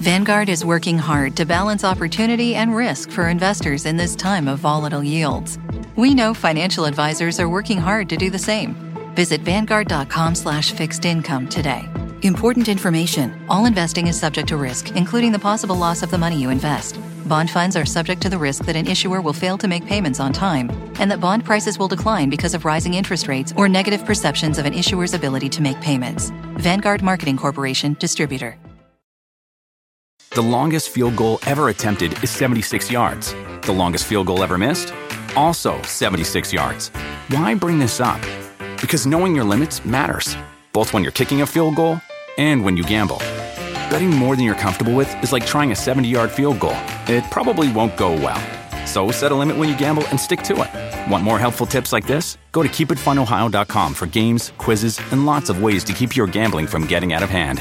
Vanguard is working hard to balance opportunity and risk for investors in this time of volatile yields. We know financial advisors are working hard to do the same. Visit Vanguard.com/fixed income today. Important information. All investing is subject to risk, including the possible loss of the money you invest. Bond funds are subject to the risk that an issuer will fail to make payments on time, and that bond prices will decline because of rising interest rates or negative perceptions of an issuer's ability to make payments. Vanguard Marketing Corporation, distributor. The longest field goal ever attempted is 76 yards. The longest field goal ever missed? Also 76 yards. Why bring this up? Because knowing your limits matters, both when you're kicking a field goal and when you gamble. Betting more than you're comfortable with is like trying a 70-yard field goal. It probably won't go well. So set a limit when you gamble and stick to it. Want more helpful tips like this? Go to keepitfunohio.com for games, quizzes, and lots of ways to keep your gambling from getting out of hand.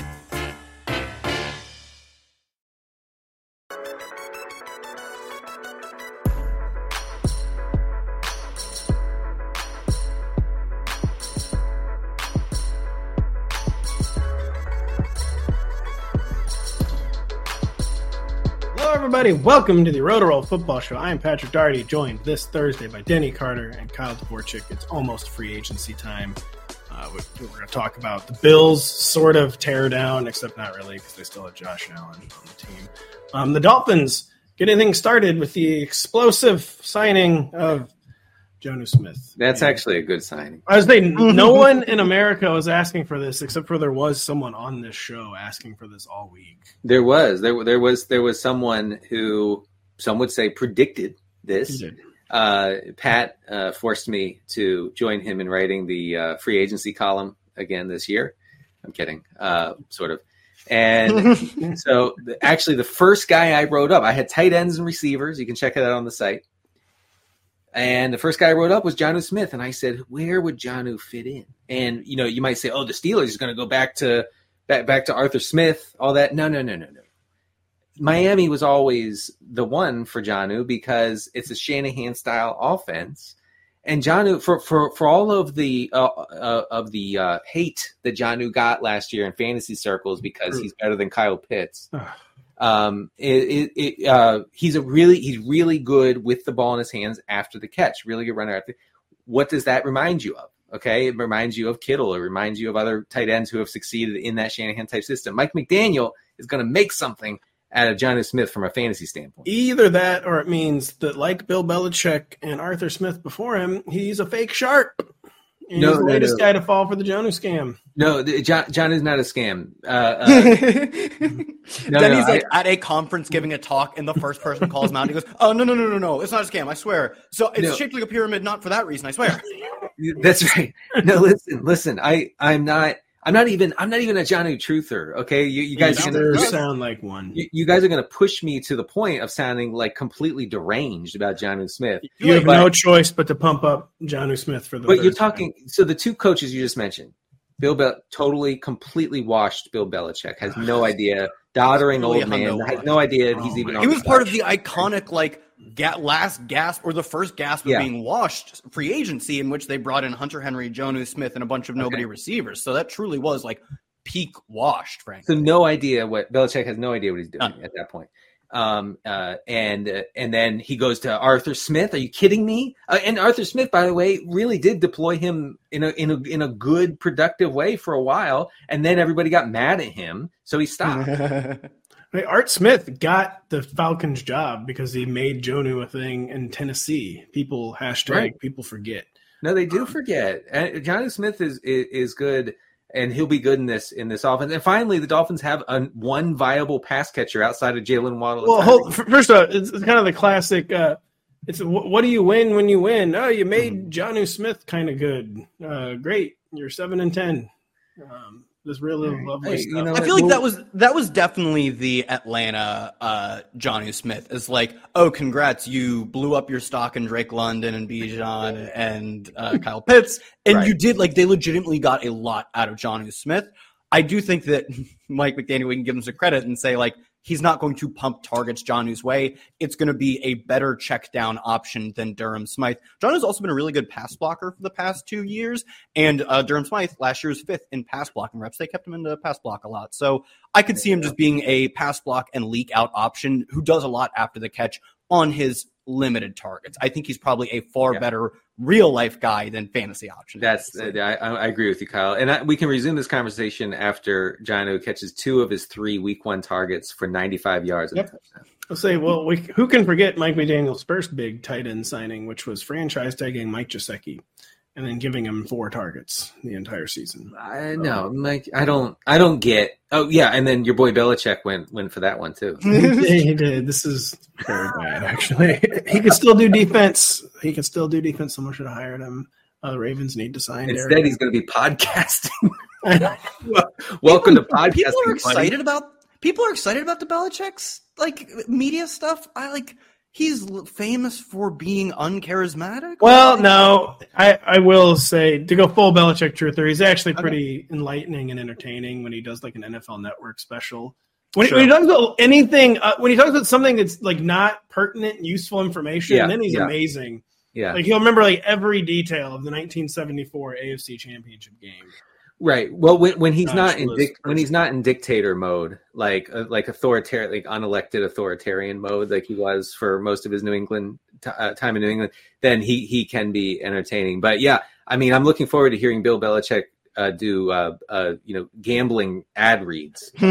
Everybody, welcome to the Roto-Roll Football Show. I am Patrick Daugherty, joined this Thursday by Denny Carter and Kyle Dvorchak. It's almost free agency time. We're going to talk about the Bills' sort of tear down, except not really because they still have Josh Allen on the team. The Dolphins getting things started with the explosive signing of Jonnu Smith. That's actually a good signing. I was saying, no one in America was asking for this, except for there was someone on this show asking for this all week. There was someone who some would say predicted this. Pat forced me to join him in writing the free agency column again this year. I'm kidding, sort of. And so actually the first guy I wrote up, I had tight ends and receivers. You can check it out on the site. And the first guy I wrote up was Jonnu Smith. And I said, where would Jonnu fit in? And, you know, you might say, oh, the Steelers is going to go back to Arthur Smith, all that. No. Miami was always the one for Jonnu because it's a Shanahan-style offense. And Jonnu, for all of the hate that Jonnu got last year in fantasy circles because he's better than Kyle Pitts, he's really good with the ball in his hands after the catch. Really good runner. What does that remind you of? Okay, it reminds you of Kittle. It reminds you of other tight ends who have succeeded in that Shanahan type system. Mike McDaniel is going to make something out of Jonnu Smith from a fantasy standpoint. Either that, or it means that, like Bill Belichick and Arthur Smith before him, he's a fake sharp. And he's the latest guy to fall for the Jonnu scam. No, John is not a scam. Denny's at a conference giving a talk, and the first person calls him out. And he goes, "Oh no, it's not a scam. I swear. So it's shaped like a pyramid, not for that reason. I swear." That's right. No, listen. I'm not even a Jonnu truther. Okay, you guys sound like one. You guys are going to push me to the point of sounding like completely deranged about Jonnu Smith. You have no choice but to pump up Jonnu Smith for the. But you're talking. So the two coaches you just mentioned, completely washed. Bill Belichick has no idea. Doddering old man has no idea he's even. He was part of the iconic last gasp or the first gasp of being washed free agency in which they brought in Hunter Henry, Jonnu Smith, and a bunch of nobody receivers. So that truly was like peak washed, frankly. So Belichick has no idea what he's doing at that point. And then he goes to Arthur Smith. Are you kidding me? And Arthur Smith, by the way, really did deploy him in a good, productive way for a while. And then everybody got mad at him, so he stopped. Art Smith got the Falcons job because he made Jonnu a thing in Tennessee. People forget. No, they do forget. Jonnu Smith is good. And he'll be good in this offense. And finally, the Dolphins have one viable pass catcher outside of Jalen Waddle. Well, first of all, it's kind of the classic. It's what do you win when you win? Oh, you made Jonnu Smith kind of good. Great, you're 7-10. This really lovely stuff. I feel like that was definitely the Atlanta Jonnu Smith. It's like, oh, congrats, you blew up your stock in Drake London and Bijan and Kyle Pitts, and you did they legitimately got a lot out of Jonnu Smith. I do think that Mike McDaniel, we can give him some credit and say, like, he's not going to pump targets Jonnu's way. It's going to be a better check down option than Durham Smythe. Jonnu's also been a really good pass blocker for the past 2 years. And Durham Smythe last year was 5th in pass blocking reps. They kept him in the pass block a lot. So I could see him just being a pass block and leak out option who does a lot after the catch on his limited targets. I think he's probably a far better real life guy than fantasy option. I agree with you, Kyle. And we can resume this conversation after Jonnu catches 2 of his 3 week 1 targets for 95 yards. And a touchdown. I'll say, who can forget Mike McDaniel's first big tight end signing, which was franchise tagging Mike Gesicki and then giving him 4 targets the entire season. I know, Mike. I don't get. Oh yeah, and then your boy Belichick went for that one too. He did. This is very bad, actually. He can still do defense. Someone should have hired him. The Ravens need to sign. Instead, he's going to be podcasting. Welcome to podcasting. People are excited about the Belichick's like media stuff. He's famous for being uncharismatic. Well, no, I will say, to go full Belichick truther, he's actually pretty enlightening and entertaining when he does like an NFL Network special. When he talks about anything, when he talks about something that's like not pertinent, useful information, then he's amazing. Yeah, like he'll remember like every detail of the 1974 AFC Championship game. Right. Well, when he's not in dictator mode, like authoritarian, like unelected authoritarian mode, like he was for most of his New England time in New England, then he can be entertaining. But yeah, I mean, I'm looking forward to hearing Bill Belichick do gambling ad reads. Bill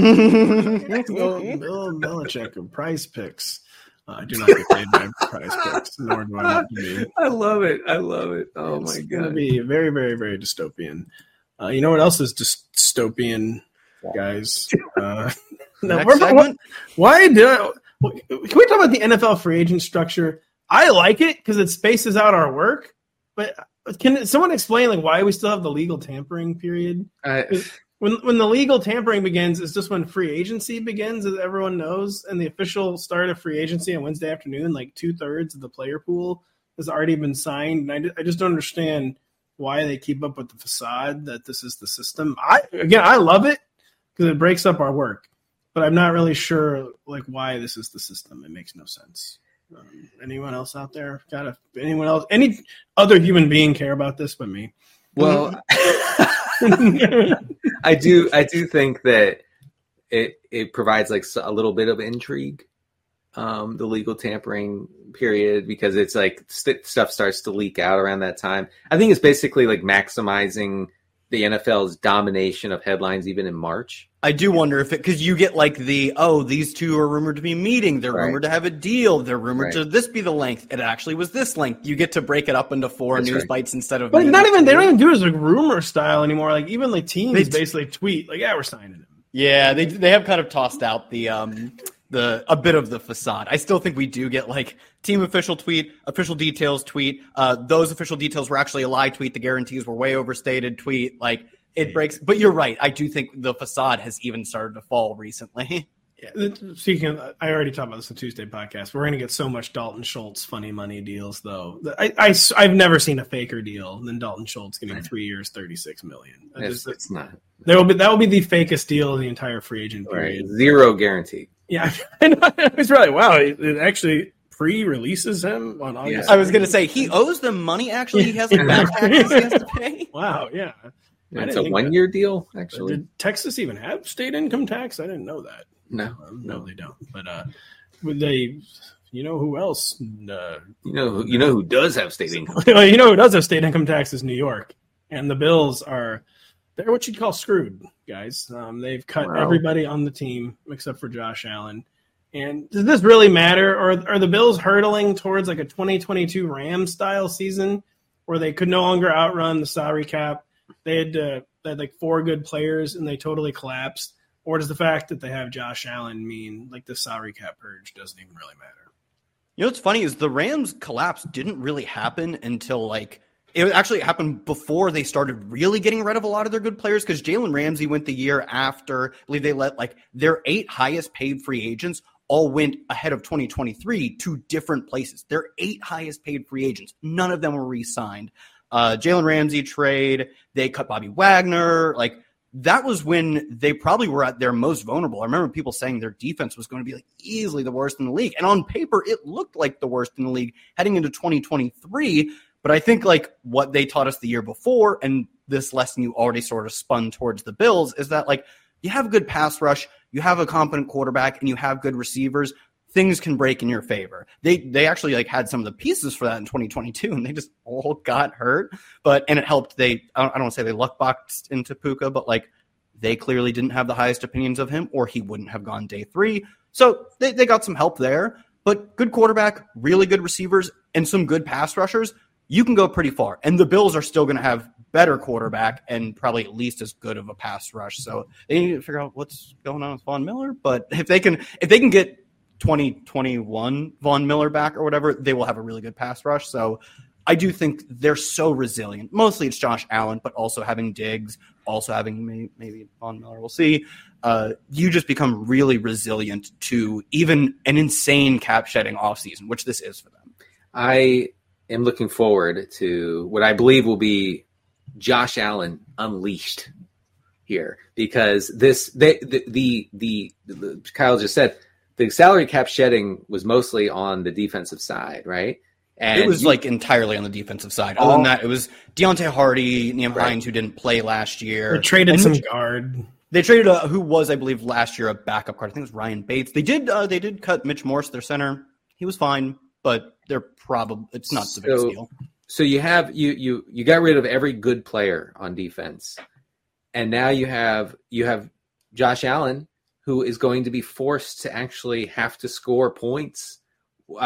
Belichick of Prize Picks. I do not get paid by Prize Picks, nor do I want to be. I love it. Oh my god, it's going to be very, very, very dystopian. You know what else is dystopian, guys? Why can we talk about the NFL free agent structure? I like it because it spaces out our work, but can someone explain like why we still have the legal tampering period? When the legal tampering begins, it's just when free agency begins, as everyone knows, and the official start of free agency on Wednesday afternoon, like 2/3 of the player pool has already been signed. And I just don't understand why they keep up with the facade that this is the system. I love it because it breaks up our work, but I'm not really sure like why this is the system. It makes no sense. Anyone else out there? Anyone else? Any other human being care about this but me? Well, I do think that it provides like a little bit of intrigue. The legal tampering period, because it's like stuff starts to leak out around that time. I think it's basically like maximizing the NFL's domination of headlines even in March. I do wonder if because you get like these two are rumored to be meeting. They're rumored to have a deal. They're rumored to this be the length. It actually was this length. You get to break it up into 4 news bites instead of. But they don't even do it as like rumor style anymore. Like even like teams basically tweet like, yeah, we're signing him. Yeah, they have kind of tossed out a bit of the facade. I still think we do get like team official tweet, official details tweet. Those official details were actually a lie tweet. The guarantees were way overstated tweet. Like it breaks. But you're right. I do think the facade has even started to fall recently. Yeah, speaking of, I already talked about this on Tuesday podcast. We're going to get so much Dalton Schultz funny money deals, though. I've never seen a faker deal than Dalton Schultz getting 3 years, $36 million. It's not. That will be the fakest deal of the entire free agent period. Right. Zero guarantee. Yeah, it's really wow. It actually pre-releases him on August. I was going to say he owes them money. Actually, he has like back taxes he has to pay. Wow, yeah. It's a 1 year deal. Actually, did Texas even have state income tax? I didn't know that. No, they don't. But would they? You know who else? You know who does have state income? You know who does have state income tax is New York, and the Bills they're what you'd call screwed, guys. They've cut everybody on the team except for Josh Allen. And does this really matter? Or are the Bills hurtling towards like a 2022 Rams style season where they could no longer outrun the salary cap? They had like 4 good players and they totally collapsed. Or does the fact that they have Josh Allen mean like the salary cap purge doesn't even really matter? You know what's funny is the Rams collapse didn't really happen until like it actually happened before they started really getting rid of a lot of their good players because Jalen Ramsey went the year after. I believe they let like their 8 highest paid free agents all went ahead of 2023 to different places. Their 8 highest paid free agents, none of them were re-signed. Jalen Ramsey trade, they cut Bobby Wagner, like that was when they probably were at their most vulnerable. I remember people saying their defense was going to be like easily the worst in the league. And on paper, it looked like the worst in the league heading into 2023. But I think like what they taught us the year before, and this lesson you already sort of spun towards the Bills, is that like you have a good pass rush, you have a competent quarterback, and you have good receivers, things can break in your favor. They actually like had some of the pieces for that in 2022, and they just all got hurt. And it helped. I don't want to say they luck boxed into Puka, but like they clearly didn't have the highest opinions of him, or he wouldn't have gone day 3. So they got some help there. But good quarterback, really good receivers, and some good pass rushers, you can go pretty far. And the Bills are still going to have better quarterback and probably at least as good of a pass rush. So they need to figure out what's going on with Von Miller. But if they can get 2021 Von Miller back or whatever, they will have a really good pass rush. So I do think they're so resilient. Mostly it's Josh Allen, but also having Diggs, also having maybe Von Miller. We'll see. You just become really resilient to even an insane cap shedding offseason, which this is for them. I am looking forward to what I believe will be Josh Allen unleashed here, because Kyle just said the salary cap shedding was mostly on the defensive side, right? And it was like entirely on the defensive side. Other than that, it was Deontay Hardy, Nyheim Hines, who didn't play last year. They traded some guard. They traded who was, I believe, last year a backup guard. I think it was Ryan Bates. They did cut Mitch Morse, their center. He was fine, but it's not the biggest deal. So you have you got rid of every good player on defense, and now you have Josh Allen, who is going to be forced to actually have to score points, with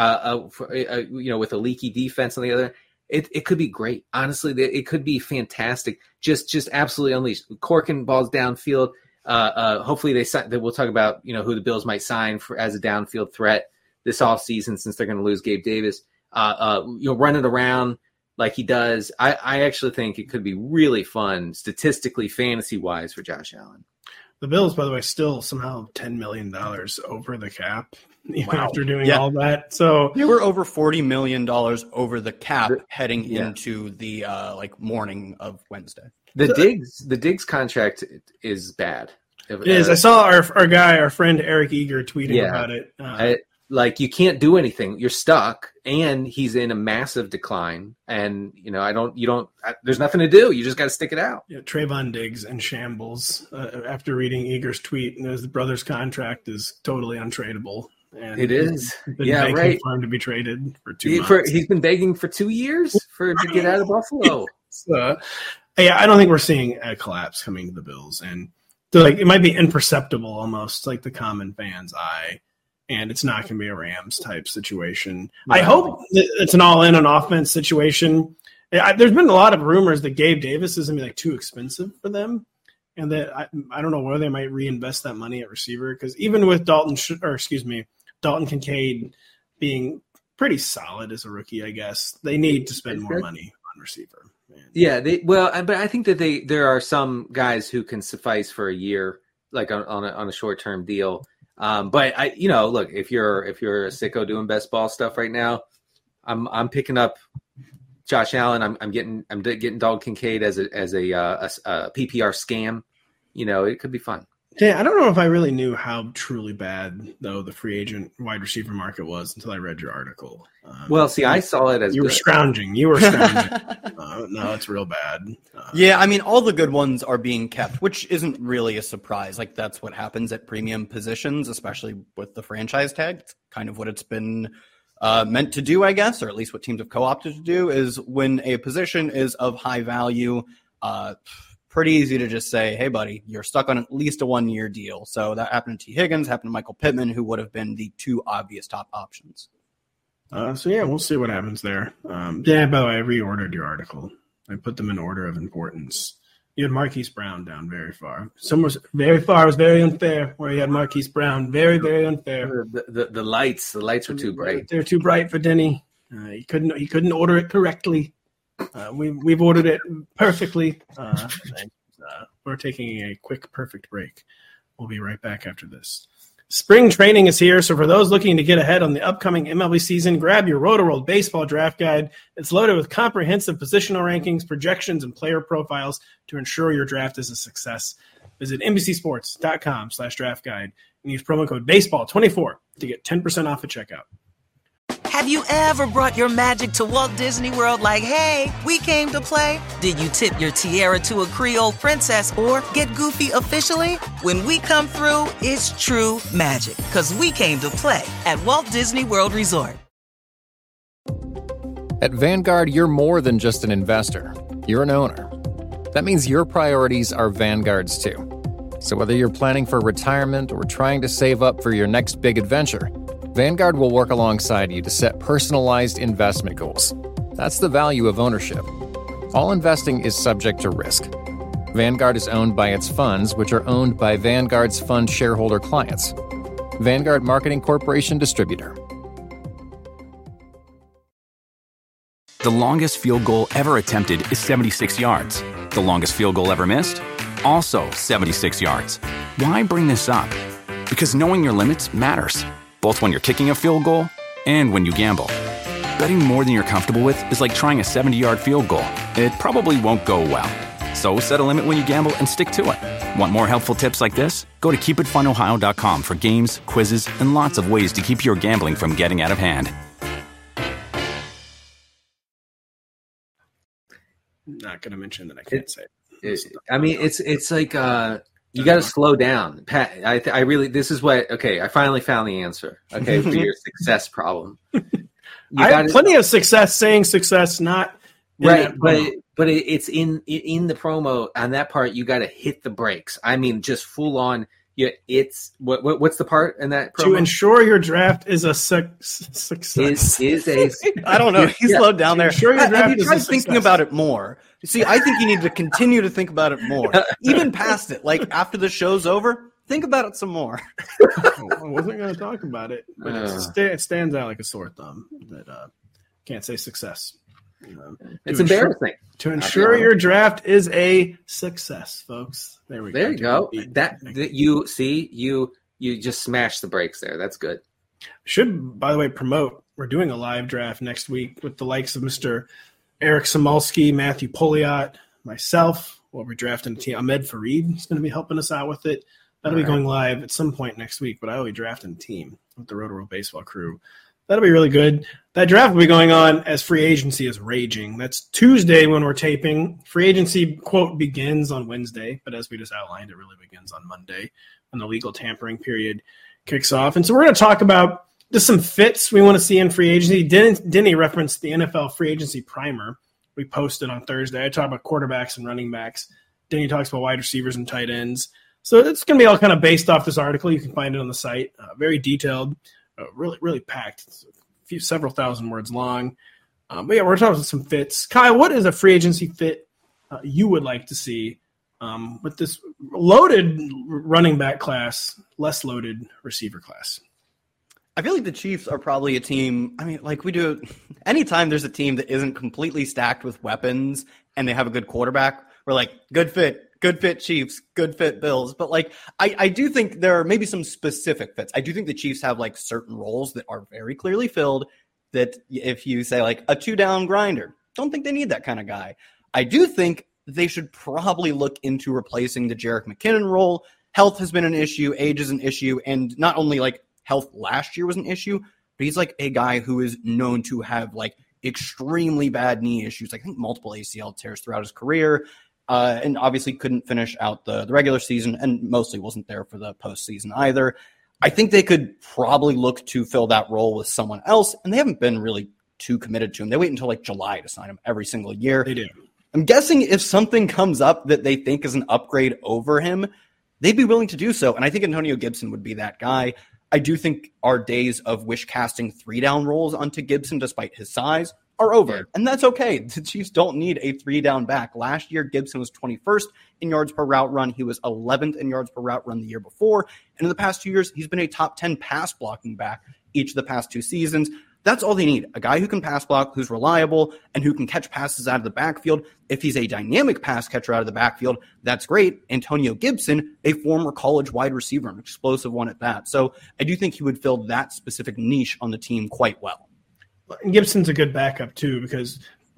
a leaky defense on the other. It could be great. Honestly, it could be fantastic. Just absolutely unleashed. Corking balls downfield. Hopefully they we'll talk about who the Bills might sign as a downfield threat this offseason, since they're going to lose Gabe Davis. Running around like he does. I actually think it could be really fun, statistically, fantasy-wise, for Josh Allen. The Bills, by the way, still somehow $10 million over the cap, even after doing all that. So they were over $40 million over the cap heading into the morning of Wednesday. The Diggs contract is bad. It is. I saw our friend Eric Eager tweeting about it. Like, you can't do anything. You're stuck, and he's in a massive decline. And there's nothing to do. You just got to stick it out. Yeah, Trayvon Diggs in shambles. After reading Eager's tweet, his brother's contract is totally untradeable. And it is. Yeah, right. For him to be traded for 2 months. He's been begging for 2 years to get out of Buffalo. I don't think we're seeing a collapse coming to the Bills, and it might be imperceptible, almost like the common fan's eye. And it's not going to be a Rams type situation. No. I hope it's an all-in on offense situation. There's been a lot of rumors that Gabe Davis is going to be too expensive for them, and that I don't know where they might reinvest that money at receiver, because even with Dalton Kincaid being pretty solid as a rookie, I guess they need to spend more money on receiver. Yeah, but I think that there are some guys who can suffice for a year, like on a short-term deal. But look, if you're a sicko doing best ball stuff right now, I'm picking up Josh Allen. I'm getting Dalton Kincaid as a PPR scam. It could be fun. Yeah, I don't know if I really knew how truly bad though the free agent wide receiver market was until I read your article. I saw it as you were scrounging. No, it's real bad. All the good ones are being kept, which isn't really a surprise. Like, that's what happens at premium positions, especially with the franchise tag. It's kind of what it's been meant to do, I guess, or at least what teams have co-opted to do, is when a position is of high value, pretty easy to just say, hey, buddy, you're stuck on at least a 1-year deal. So that happened to T. Higgins, happened to Michael Pittman, who would have been the 2 obvious top options. We'll see what happens there. By the way, I reordered your article. I put them in order of importance. You had Marquise Brown down very far. Some was very far. It was very unfair where you had Marquise Brown. Very, very unfair. The lights were too bright. They're too bright for Denny. He couldn't order it correctly. We've ordered it perfectly. We're taking a quick, perfect break. We'll be right back after this. Spring training is here, so for those looking to get ahead on the upcoming MLB season, grab your Roto-World Baseball Draft Guide. It's loaded with comprehensive positional rankings, projections, and player profiles to ensure your draft is a success. Visit NBCSports.com/draft guide and use promo code BASEBALL24 to get 10% off at checkout. Have you ever brought your magic to Walt Disney World like, hey, we came to play? Did you tip your tiara to a Creole princess or get goofy officially? When we come through, it's true magic, because we came to play at Walt Disney World Resort. At Vanguard, you're more than just an investor. You're an owner. That means your priorities are Vanguard's too. So whether you're planning for retirement or trying to save up for your next big adventure, Vanguard will work alongside you to set personalized investment goals. That's the value of ownership. All investing is subject to risk. Vanguard is owned by its funds, which are owned by Vanguard's fund shareholder clients. Vanguard Marketing Corporation Distributor. The longest field goal ever attempted is 76 yards. The longest field goal ever missed? Also 76 yards. Why bring this up? Because knowing your limits matters, both when you're kicking a field goal and when you gamble. Betting more than you're comfortable with is like trying a 70-yard field goal. It probably won't go well. So set a limit when you gamble and stick to it. Want more helpful tips like this? Go to keepitfunohio.com for games, quizzes, and lots of ways to keep your gambling from getting out of hand. Not going to mention that I can't say. It's like you got to slow down, Pat. I really, this is what. Okay, I finally found the answer. Okay, for your success problem. I have plenty of success saying success, not right, but it's in the promo on that part. You got to hit the brakes. I mean, just full on. Yeah, it's what's the part in that promo? To ensure your draft is a success. Is a I don't know. He slowed down there. Have you tried thinking about it more? See, I think you need to continue to think about it more, even past it. Like after the show's over, think about it some more. I wasn't going to talk about it, but it stands out like a sore thumb that can't say success. It's embarrassing. To ensure your draft is a success, folks. There we go. There you go. That you see, you just smashed the brakes there. That's good. Should, by the way, promote. We're doing a live draft next week with the likes of Mr. Eric Samulski, Matthew Poliot, myself. We'll be drafting a team. Ahmed Fareed is going to be helping us out with it. That'll be going live at some point next week, but I will be drafting a team with the Roto-Roll Baseball crew. That'll be really good. That draft will be going on as free agency is raging. That's Tuesday when we're taping. Free agency, quote, begins on Wednesday, but as we just outlined, it really begins on Monday when the legal tampering period kicks off. And so we're going to talk about just some fits we want to see in free agency. Denny referenced the NFL free agency primer we posted on Thursday. I talk about quarterbacks and running backs. Denny talks about wide receivers and tight ends. So it's going to be all kind of based off this article. You can find it on the site. Very detailed. Really packed. It's several thousand words long. But yeah, we're talking about some fits. Kyle, what is a free agency fit you would like to see with this loaded running back class, less loaded receiver class? I feel like the Chiefs are probably a team. I mean, like we do anytime there's a team that isn't completely stacked with weapons and they have a good quarterback, we're like, good fit Chiefs, good fit Bills. But like, I do think there are maybe some specific fits. I do think the Chiefs have like certain roles that are very clearly filled that if you say like a 2-down grinder, don't think they need that kind of guy. I do think they should probably look into replacing the Jerick McKinnon role. Health has been an issue. Age is an issue. And not only like health last year was an issue, but he's like a guy who is known to have like extremely bad knee issues. I think multiple ACL tears throughout his career. And obviously couldn't finish out the regular season and mostly wasn't there for the postseason either. I think they could probably look to fill that role with someone else, and they haven't been really too committed to him. They wait until like July to sign him every single year. They do. I'm guessing if something comes up that they think is an upgrade over him, they'd be willing to do so, and I think Antonio Gibson would be that guy. I do think our days of wish casting 3-down roles onto Gibson despite his size are over, and that's okay. The Chiefs don't need a 3-down back. Last year, Gibson was 21st in yards per route run. He was 11th in yards per route run the year before, and in the past 2 years, he's been a top 10 pass blocking back each of the past 2 seasons. That's all they need, a guy who can pass block, who's reliable, and who can catch passes out of the backfield. If he's a dynamic pass catcher out of the backfield, that's great. Antonio Gibson, a former college wide receiver, an explosive one at that. So I do think he would fill that specific niche on the team quite well. Gibson's a good backup, too, because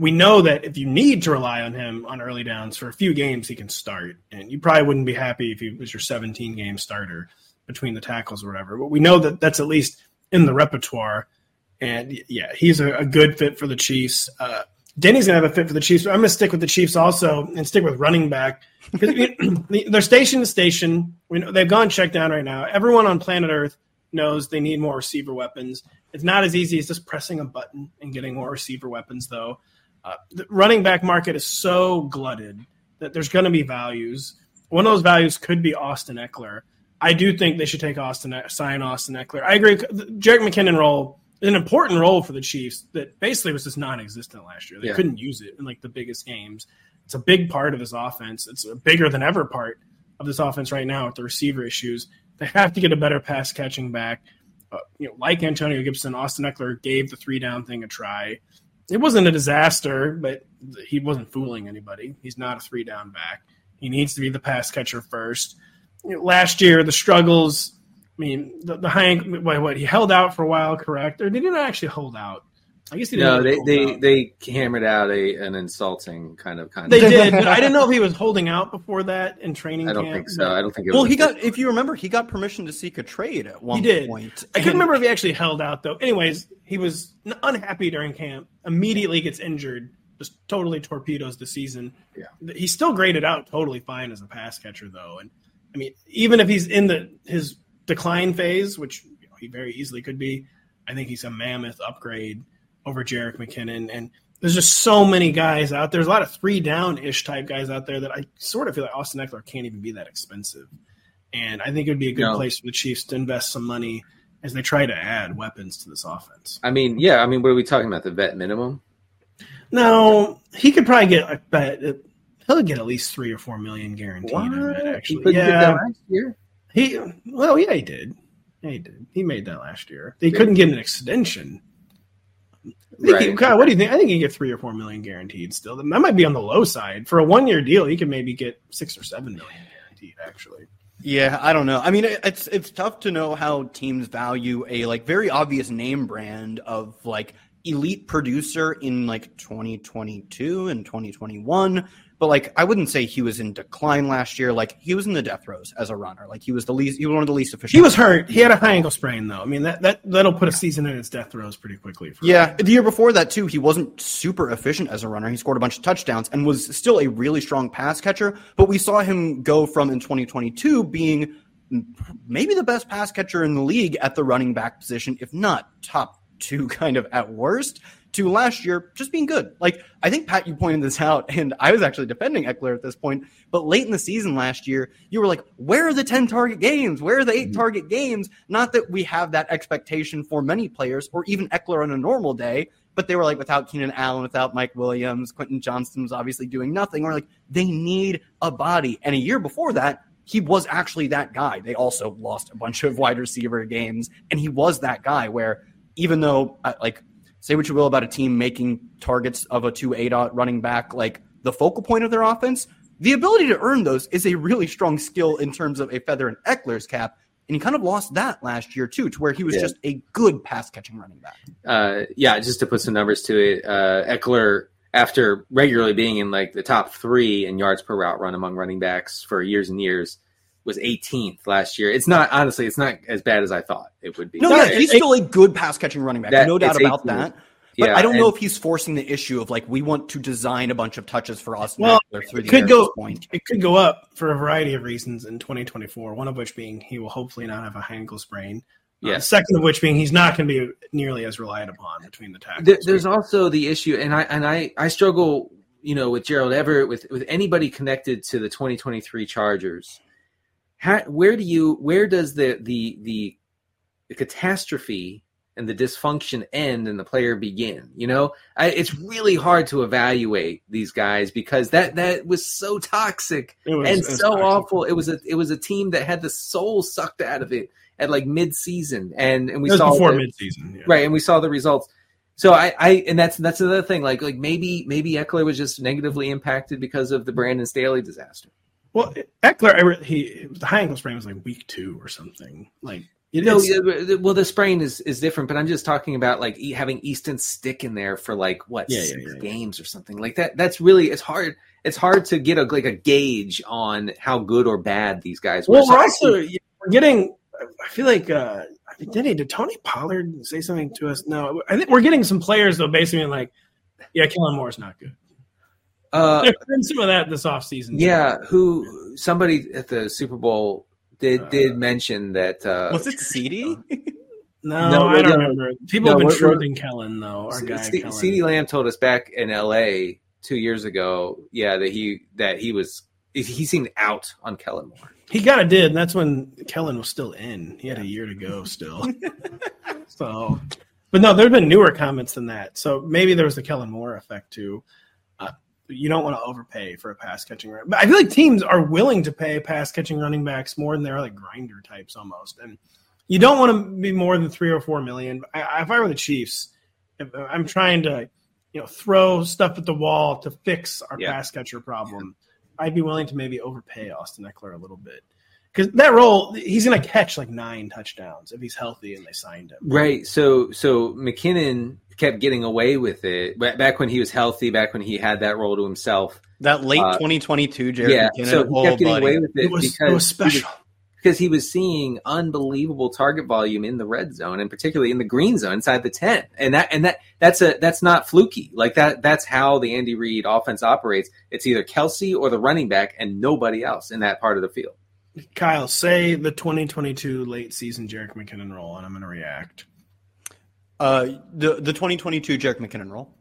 we know that if you need to rely on him on early downs for a few games, he can start. And you probably wouldn't be happy if he was your 17-game starter between the tackles or whatever. But we know that that's at least in the repertoire. And, yeah, he's a good fit for the Chiefs. Denny's going to have a fit for the Chiefs. But I'm going to stick with the Chiefs also and stick with running back. Because they're station to station. We know they've gone check down right now. Everyone on planet Earth knows they need more receiver weapons. It's not as easy as just pressing a button and getting more receiver weapons, though. The running back market is so glutted that there's going to be values. One of those values could be Austin Eckler. I do think they should sign Austin Eckler. I agree. The Jerick McKinnon role is an important role for the Chiefs that basically was just non-existent last year. They couldn't use it in like the biggest games. It's a big part of this offense. It's a bigger than ever part of this offense right now with the receiver issues. They have to get a better pass catching back. Like Antonio Gibson, Austin Eckler gave the 3-down thing a try. It wasn't a disaster, but he wasn't fooling anybody. He's not a 3-down back. He needs to be the pass catcher first. Last year, the struggles. I mean, he held out for a while, correct? Or did he not actually hold out? I guess he didn't. No, they hammered out an insulting kind of content. They did, but I didn't know if he was holding out before that in training camp. I don't think so. I don't think it was. Well, if you remember, he got permission to seek a trade at one point. I couldn't remember if he actually held out, though. Anyways, he was unhappy during camp, immediately gets injured, just totally torpedoes the season. Yeah. He's still graded out totally fine as a pass catcher, though. And, I mean, even if he's in his decline phase, which he very easily could be, I think he's a mammoth upgrade over Jerick McKinnon. And there's just so many guys out there. There's a lot of 3-down-ish type guys out there that I sort of feel like Austin Eckler can't even be that expensive. And I think it would be a good place for the Chiefs to invest some money as they try to add weapons to this offense. I mean, what are we talking about? The vet minimum? No, he could probably get he'll get at least $3 or $4 million guaranteed. What? Actually, he couldn't get that last year? He did. Yeah, he did. He made that last year. They couldn't get an extension. Kyle, what do you think? I think he can get $3 or $4 million guaranteed still. That might be on the low side. For a 1-year deal, he could maybe get $6 or $7 million guaranteed, actually. Yeah, I don't know. I mean, it's tough to know how teams value a very obvious name brand of elite producer in 2022 and 2021. But I wouldn't say he was in decline last year. He was in the death throes as a runner. He was one of the least efficient. He was hurt. He had a high ankle sprain, though. I mean, that'll put a season in its death throes pretty quickly. The year before that too, he wasn't super efficient as a runner. He scored a bunch of touchdowns and was still a really strong pass catcher. But we saw him go from in 2022 being maybe the best pass catcher in the league at the running back position, if not top 2 kind of at worst, to last year just being good. I think, Pat, you pointed this out, and I was actually defending Eckler at this point, but late in the season last year, you were like, where are the 10-target games? Where are the 8-target games? Not that we have that expectation for many players, or even Eckler on a normal day, but they were without Keenan Allen, without Mike Williams, Quentin Johnston was obviously doing nothing. We're they need a body. And a year before that, he was actually that guy. They also lost a bunch of wide receiver games, and he was that guy where even though, say what you will about a team making targets of a 2-8 running back the focal point of their offense, the ability to earn those is a really strong skill in terms of a feather in Eckler's cap. And he kind of lost that last year, too, to where he was just a good pass-catching running back. Just to put some numbers to it, Eckler, after regularly being in the top 3 in yards per route run among running backs for years and years, was 18th last year. It's not as bad as I thought it would be. No, he's still a good pass-catching running back. No doubt about that. But I don't know if he's forcing the issue of we want to design a bunch of touches for Austin Eckler through the air at this point. It could go up for a variety of reasons in 2024, one of which being he will hopefully not have a high ankle sprain. Second of which being he's not going to be nearly as relied upon between the tackles. There's also the issue, and I struggle, with Gerald Everett, with anybody connected to the 2023 Chargers. Where does the catastrophe and the dysfunction end and the player begin? It's really hard to evaluate these guys because that was so toxic and so awful. It was a team that had the soul sucked out of it at mid-season, and we saw before mid-season, right? And we saw the results. So and that's another thing. Maybe Eckler was just negatively impacted because of the Brandon Staley disaster. Well, Eckler, the high ankle sprain was week 2 or something. Well, the sprain is different, but I'm just talking about like having Easton Stick in there for like six games or something like that. That's really it's hard. It's hard to get a gauge on how good or bad these guys were. Well, we're getting. I feel like did Tony Pollard say something to us? No, I think we're getting some players though, basically like, Kellen Moore's not good. There's been some of that this offseason. Yeah, somebody at the Super Bowl did mention that. Was it CD? No, I don't remember. People have been shorting Kellen, though. Our guy, CeeDee Lamb told us back in LA 2 years ago, that he seemed out on Kellen Moore. He kind of did, and that's when Kellen was still in. He had a year to go still. But no, there have been newer comments than that. So maybe there was the Kellen Moore effect too. You don't want to overpay for a pass catching running back. But I feel like teams are willing to pay pass catching running backs more than they're like grinder types almost. And you don't want to be more than $3 or $4 million. If I were the Chiefs, if I'm trying to, throw stuff at the wall to fix our pass catcher problem, I'd be willing to maybe overpay Austin Eckler a little bit. Because that role, he's going to catch like 9 touchdowns if he's healthy and they signed him. Right. So McKinnon kept getting away with it back when he was healthy, back when he had that role to himself. That late 2022 Jared McKinnon. So he kept getting away with it, it was special. Because he was seeing unbelievable target volume in the red zone, and particularly in the green zone inside the 10. And that's not fluky. Like that's how the Andy Reid offense operates. It's either Kelsey or the running back and nobody else in that part of the field. Kyle, say the 2022 late season Jerick McKinnon role, and I'm going to react. The 2022 Jerick McKinnon role.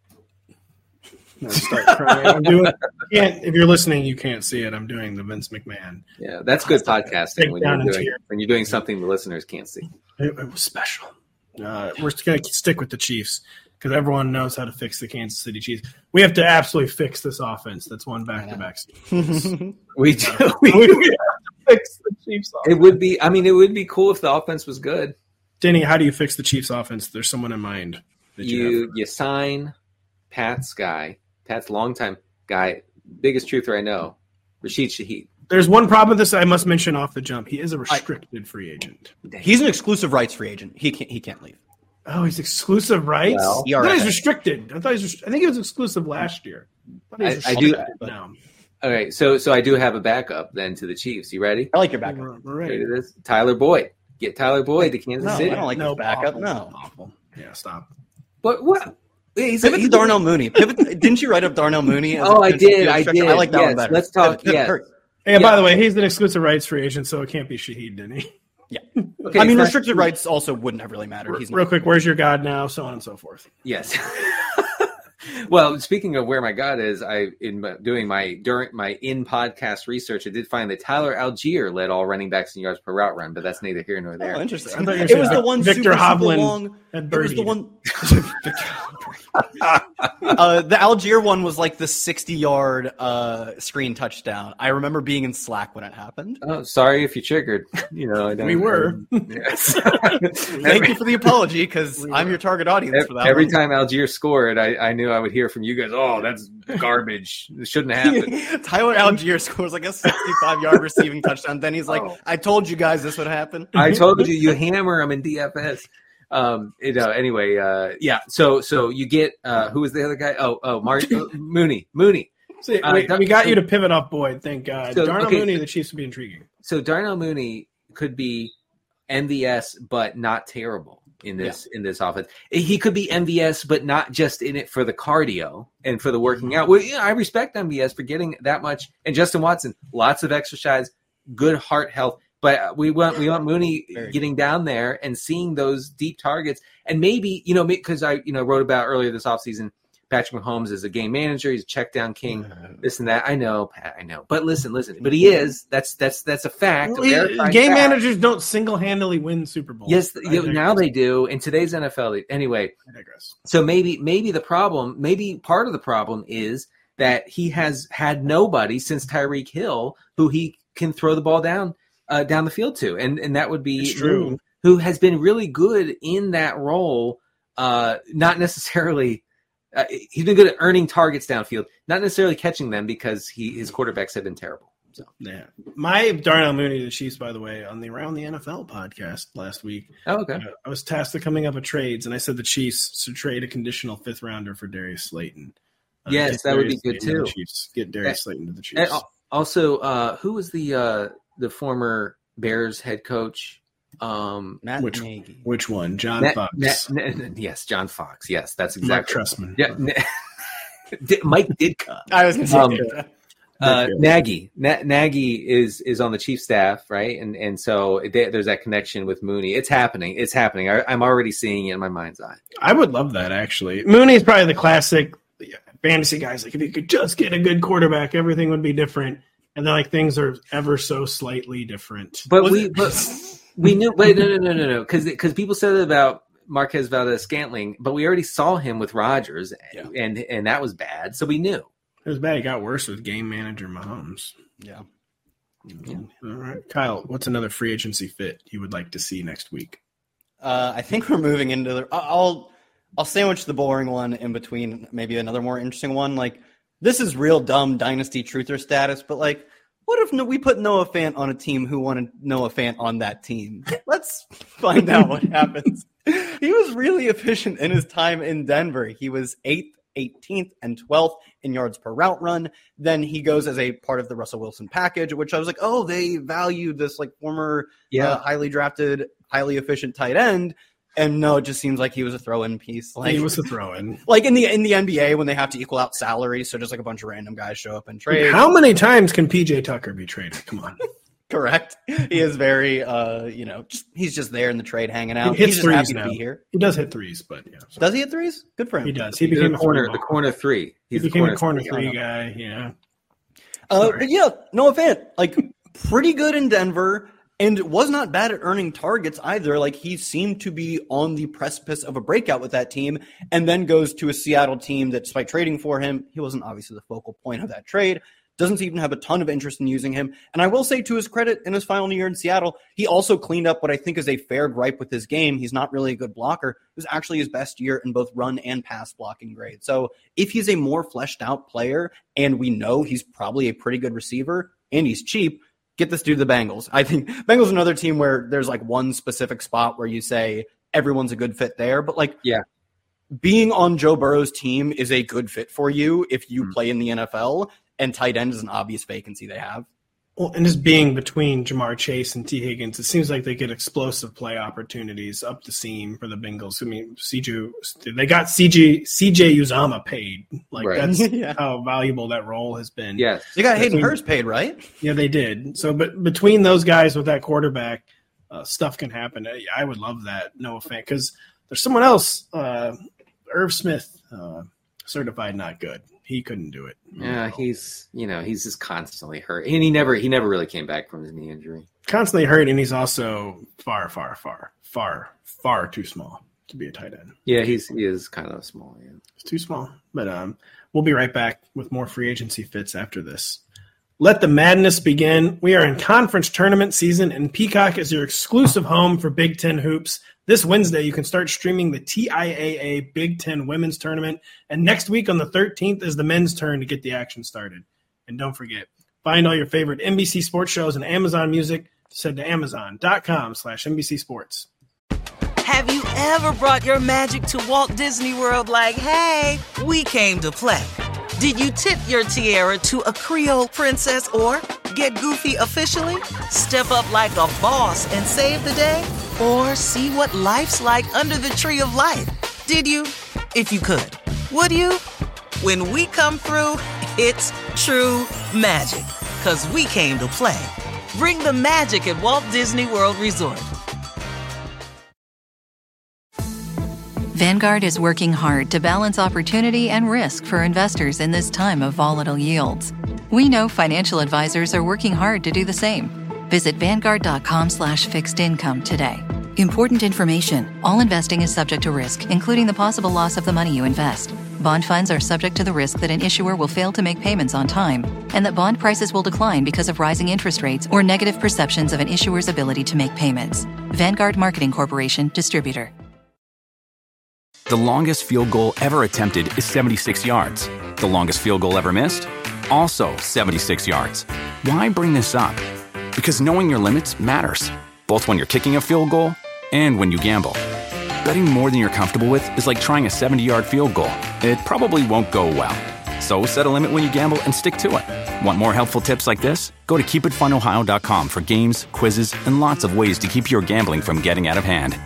Start crying. If you're listening, you can't see it. I'm doing the Vince McMahon. Yeah, that's good podcasting when you're doing something the listeners can't see. It was special. We're going to stick with the Chiefs because everyone knows how to fix the Kansas City Chiefs. We have to absolutely fix this offense that's won back-to-back seasons. We do. We have to fix the Chiefs offense. It would be cool if the offense was good. Denny, how do you fix the Chiefs offense? There's someone in mind. You sign Pat's guy. Pat's longtime guy, biggest truther I know, Rashid Shaheed. There's one problem with this I must mention off the jump. He is a restricted free agent. He's an exclusive rights free agent. He can't leave. Oh, he's exclusive rights? Well, I thought he's restricted. I think he was exclusive last year. I do. All right, so I do have a backup then to the Chiefs. You ready? I like your backup. We're ready. Tyler Boyd. Get Tyler Boyd to Kansas City. I don't like this backup. Awful. Yeah, stop. But what? Pivot to Darnell Mooney. Didn't you write up Darnell Mooney? I did. I like that one better. Let's talk. By the way, he's an exclusive rights free agent, so it can't be Shaheed, didn't he? Yeah. Okay, restricted rights also wouldn't have really mattered. Real quick, where's your God now? So on and so forth. Yes. Well, speaking of where my God is, during my in-podcast research, I did find that Tyler Algier led all running backs in yards per route run, but that's neither here nor there. Oh, interesting. It was the one Victor Hovland long. It was the one. The Algier one was like the 60-yard screen touchdown. I remember being in Slack when it happened. Oh, sorry if you triggered. We were. Yes. Thank you for the apology, because I'm your target audience for that. Every time Algier scored, I knew I would hear from you guys. Oh, that's garbage. It shouldn't happen. Tyler Algier scores like a 65-yard receiving touchdown. Then he's like, "I told you guys this would happen. I told you. You hammer them in DFS." Anyway, yeah. So you get who was the other guy? Mooney. See, we got you to pivot off Boyd. Thank God. So, Darnell Mooney, the Chiefs would be intriguing. So Darnell Mooney could be MVS, but not terrible in this offense. He could be MVS, but not just in it for the cardio and for the working out. Well, I respect MVS for getting that much. And Justin Watson, lots of exercise, good heart health. But we want Mooney getting down there and seeing those deep targets. And maybe, because I wrote about earlier this offseason, Patrick Mahomes is a game manager. He's a check down king, this and that. I know, Pat, I know. But listen. But he is. That's a fact. Well, game managers don't single-handedly win Super Bowls. Yes, now they do. In today's NFL, anyway. I digress. So maybe the problem, maybe part of the problem is that he has had nobody since Tyreek Hill who he can throw the ball down the field to, and that would be true. Who has been really good in that role. Not necessarily. He's been good at earning targets downfield, not necessarily catching them because his quarterbacks have been terrible. So yeah, my Darnell Mooney to the Chiefs, by the way, on the Around the NFL podcast last week. Oh, okay. I was tasked with coming up with trades, and I said the Chiefs should trade a conditional 5th rounder for Darius Slayton. Yes, that would be good too. Get Darius Slayton to the Chiefs. Also, who was the former Bears head coach? Matt Nagy. Which one? John Fox. Yes, John Fox. Yes, that's Mark exactly. Trestman. Yeah, Mike Ditka. I was going to say Nagy is on the Chiefs staff, right? And so there's that connection with Mooney. It's happening. I'm already seeing it in my mind's eye. I would love that, actually. Mooney is probably the classic fantasy guys. Like, if you could just get a good quarterback, everything would be different. And then, like, things are ever so slightly different. But we knew. Wait, no. Because people said that about Marquez Valdes-Scantling, but we already saw him with Rodgers, and that was bad. So we knew. It was bad. It got worse with game manager Mahomes. Yeah. All right. Kyle, what's another free agency fit you would like to see next week? I think we're moving into I'll sandwich the boring one in between maybe another more interesting one. Like, this is real dumb dynasty truther status, but like, what if we put Noah Fant on a team who wanted Noah Fant on that team? Let's find out what happens. He was really efficient in his time in Denver. He was 8th, 18th, and 12th in yards per route run. Then he goes as a part of the Russell Wilson package, which I was like, oh, they value this like former highly drafted, highly efficient tight end. And no, it just seems like he was a throw-in piece. Like, he was a throw-in. Like in the NBA when they have to equal out salaries, so just like a bunch of random guys show up and trade. How many times can PJ Tucker be traded? Come on. Correct. He is very, he's just there in the trade hanging out. He's just happy to be here. He does hit threes, but yeah. Does he hit threes? Good for him. He does. He became the corner three. He became a corner three guy. Yeah. But yeah, Noah Fant, like pretty good in Denver. And was not bad at earning targets either. Like, he seemed to be on the precipice of a breakout with that team, and then goes to a Seattle team that, despite trading for him, he wasn't obviously the focal point of that trade. Doesn't even have a ton of interest in using him. And I will say, to his credit, in his final year in Seattle, he also cleaned up what I think is a fair gripe with his game. He's not really a good blocker. It was actually his best year in both run and pass blocking grade. So if he's a more fleshed out player, and we know he's probably a pretty good receiver, and he's cheap, get this dude to the Bengals. I think Bengals are another team where there's like one specific spot where you say everyone's a good fit there. But like, being on Joe Burrow's team is a good fit for you if you play in the NFL, and tight end is an obvious vacancy they have. Well, and just being between Jamar Chase and T. Higgins, it seems like they get explosive play opportunities up the seam for the Bengals. I mean, they got CJ Uzomah paid. Like, that's how valuable that role has been. Yes. They got Hayden Hurst paid, right? Yeah, they did. So, but between those guys with that quarterback, stuff can happen. I would love that, Noah Fant, because there's someone else, Irv Smith, certified not good. He couldn't do it. Yeah, he's just constantly hurt, and he never really came back from his knee injury. Constantly hurt, and he's also far too small to be a tight end. Yeah, he is kind of small. Yeah, it's too small. But we'll be right back with more free agency fits after this. Let the madness begin. We are in conference tournament season, and Peacock is your exclusive home for Big Ten hoops. This Wednesday, you can start streaming the TIAA Big Ten Women's Tournament, and next week on the 13th is the men's turn to get the action started. And don't forget, find all your favorite NBC Sports shows and Amazon Music. Just head to Amazon.com/NBC Sports. Have you ever brought your magic to Walt Disney World like, hey, we came to play? Did you tip your tiara to a Creole princess or get goofy officially? Step up like a boss and save the day? Or see what life's like under the tree of life? Did you? If you could. Would you? When we come through, it's true magic. 'Cause we came to play. Bring the magic at Walt Disney World Resort. Vanguard is working hard to balance opportunity and risk for investors in this time of volatile yields. We know financial advisors are working hard to do the same. Visit Vanguard.com/fixed income today. Important information. All investing is subject to risk, including the possible loss of the money you invest. Bond funds are subject to the risk that an issuer will fail to make payments on time, and that bond prices will decline because of rising interest rates or negative perceptions of an issuer's ability to make payments. Vanguard Marketing Corporation, Distributor. The longest field goal ever attempted is 76 yards. The longest field goal ever missed? Also 76 yards. Why bring this up? Because knowing your limits matters, both when you're kicking a field goal and when you gamble. Betting more than you're comfortable with is like trying a 70-yard field goal. It probably won't go well. So set a limit when you gamble and stick to it. Want more helpful tips like this? Go to keepitfunohio.com for games, quizzes, and lots of ways to keep your gambling from getting out of hand.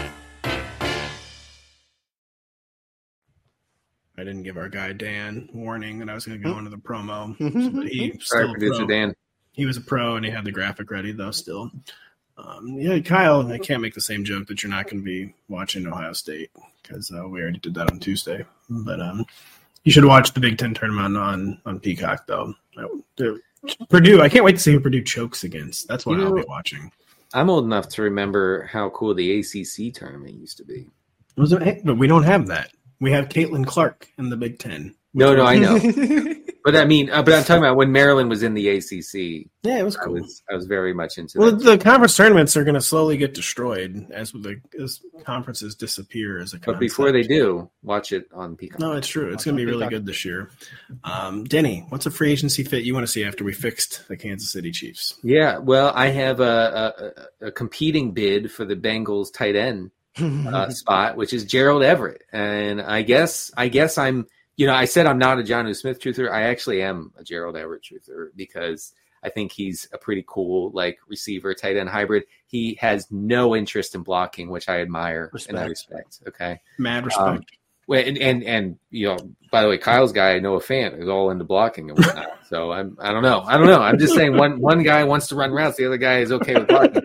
I didn't give our guy Dan warning that I was going to go into the promo. But Sorry, producer Dan. He was a pro and he had the graphic ready though. Still, Kyle, I can't make the same joke that you're not going to be watching Ohio State because we already did that on Tuesday. But you should watch the Big Ten tournament on Peacock though. Purdue, I can't wait to see who Purdue chokes against. That's what I'll be watching. I'm old enough to remember how cool the ACC tournament used to be. But we don't have that. We have Caitlin Clark in the Big Ten. No, I know. But I mean, but I'm talking about when Maryland was in the ACC. Yeah, it was cool. I was very much into that. Well, the conference tournaments are going to slowly get destroyed as conferences disappear as a concept. But before they do, watch it on Peacock. No, it's true. It's going to be really good this year. Denny, what's a free agency fit you want to see after we fixed the Kansas City Chiefs? Yeah, well, I have a competing bid for the Bengals tight end spot, which is Gerald Everett. And I guess I'm, I said I'm not a Jonnu Smith truther. I actually am a Gerald Everett truther because I think he's a pretty cool, receiver, tight end hybrid. He has no interest in blocking, which I admire and I respect. Okay. Mad respect. And by the way, Kyle's guy, Noah Fant, is all into blocking and whatnot. So I don't know. I'm just saying one guy wants to run routes. The other guy is okay with blocking.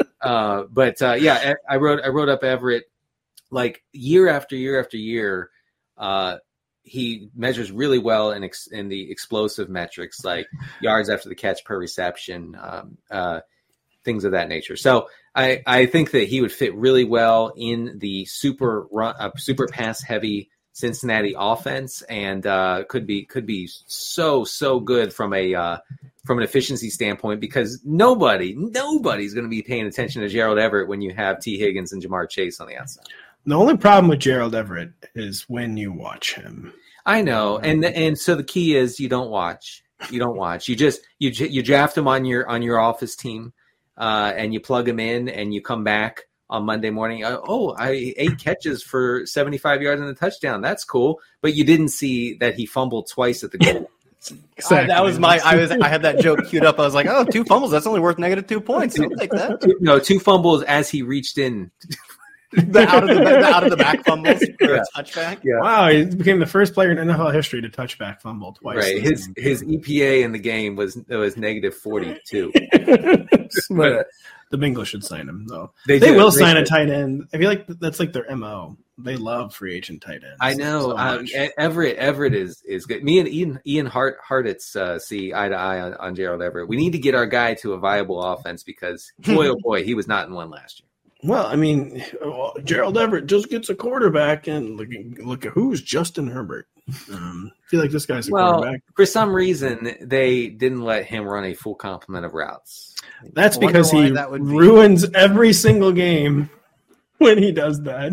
I wrote up Everett year after year after year. He measures really well in the explosive metrics like yards after the catch per reception, things of that nature. So I think that he would fit really well in the super pass heavy Cincinnati offense, and could be so good from an efficiency standpoint because nobody's going to be paying attention to Gerald Everett when you have T. Higgins and Jamar Chase on the outside. The only problem with Gerald Everett is when you watch him. I know, and so the key is you don't watch. You just you draft him on your office team, and you plug him in, and you come back on Monday morning. I 8 catches for 75 yards and a touchdown. That's cool, but you didn't see that he fumbled twice at the goal. Exactly. That was I had that joke queued up. I was like, 2 fumbles. That's only worth -2 points. I'll take that. 2 fumbles as he reached in. the out of the back fumbles for a touchback. Yeah. Wow, he became the first player in NFL history to touchback fumble twice. Right. His EPA in the game was -42. But the Bengals should sign him though. They will sign a tight end. I feel like that's their MO. They love free agent tight ends. I know. So Everett is good. Me and Ian Hartitz see eye to eye on Gerald Everett. We need to get our guy to a viable offense because boy, oh boy, he was not in one last year. Well, I mean, Gerald Everett just gets a quarterback, and look at who's Justin Herbert. I feel like this guy's a quarterback. For some reason, they didn't let him run a full complement of routes. That's because he ruins every single game when he does that.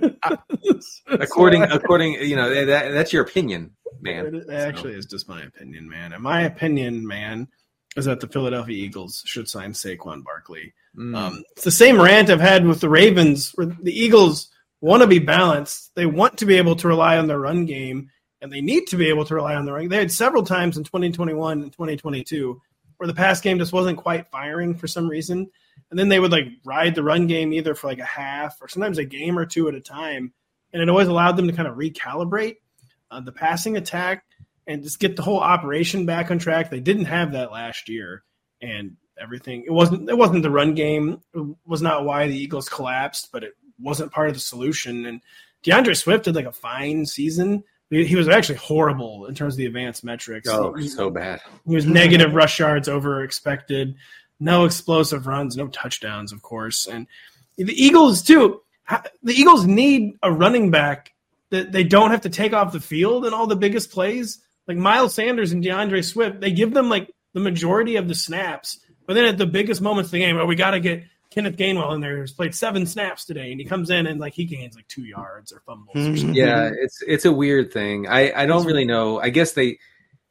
according, that's your opinion, man. It actually is just my opinion, man. And my opinion, man, is that the Philadelphia Eagles should sign Saquon Barkley. It's the same rant I've had with the Ravens, where the Eagles want to be balanced. They want to be able to rely on their run game, and they need to be able to rely on the run game. They had several times in 2021 and 2022 where the pass game just wasn't quite firing for some reason, and then they would ride the run game either for a half or sometimes a game or two at a time, and it always allowed them to kind of recalibrate the passing attack and just get the whole operation back on track. They didn't have that last year, and everything. It wasn't the run game. It was not why the Eagles collapsed, but it wasn't part of the solution. And DeAndre Swift did a fine season. He was actually horrible in terms of the advanced metrics. Oh, so bad. He was negative rush yards over expected, no explosive runs, no touchdowns, of course. And the Eagles too. The Eagles need a running back that they don't have to take off the field in all the biggest plays. Like Miles Sanders and DeAndre Swift, they give them the majority of the snaps. But then at the biggest moments of the game, we got to get Kenneth Gainwell in there, who's played 7 snaps today, and he comes in and he gains 2 yards or fumbles or something. Yeah, it's a weird thing. I don't really know. I guess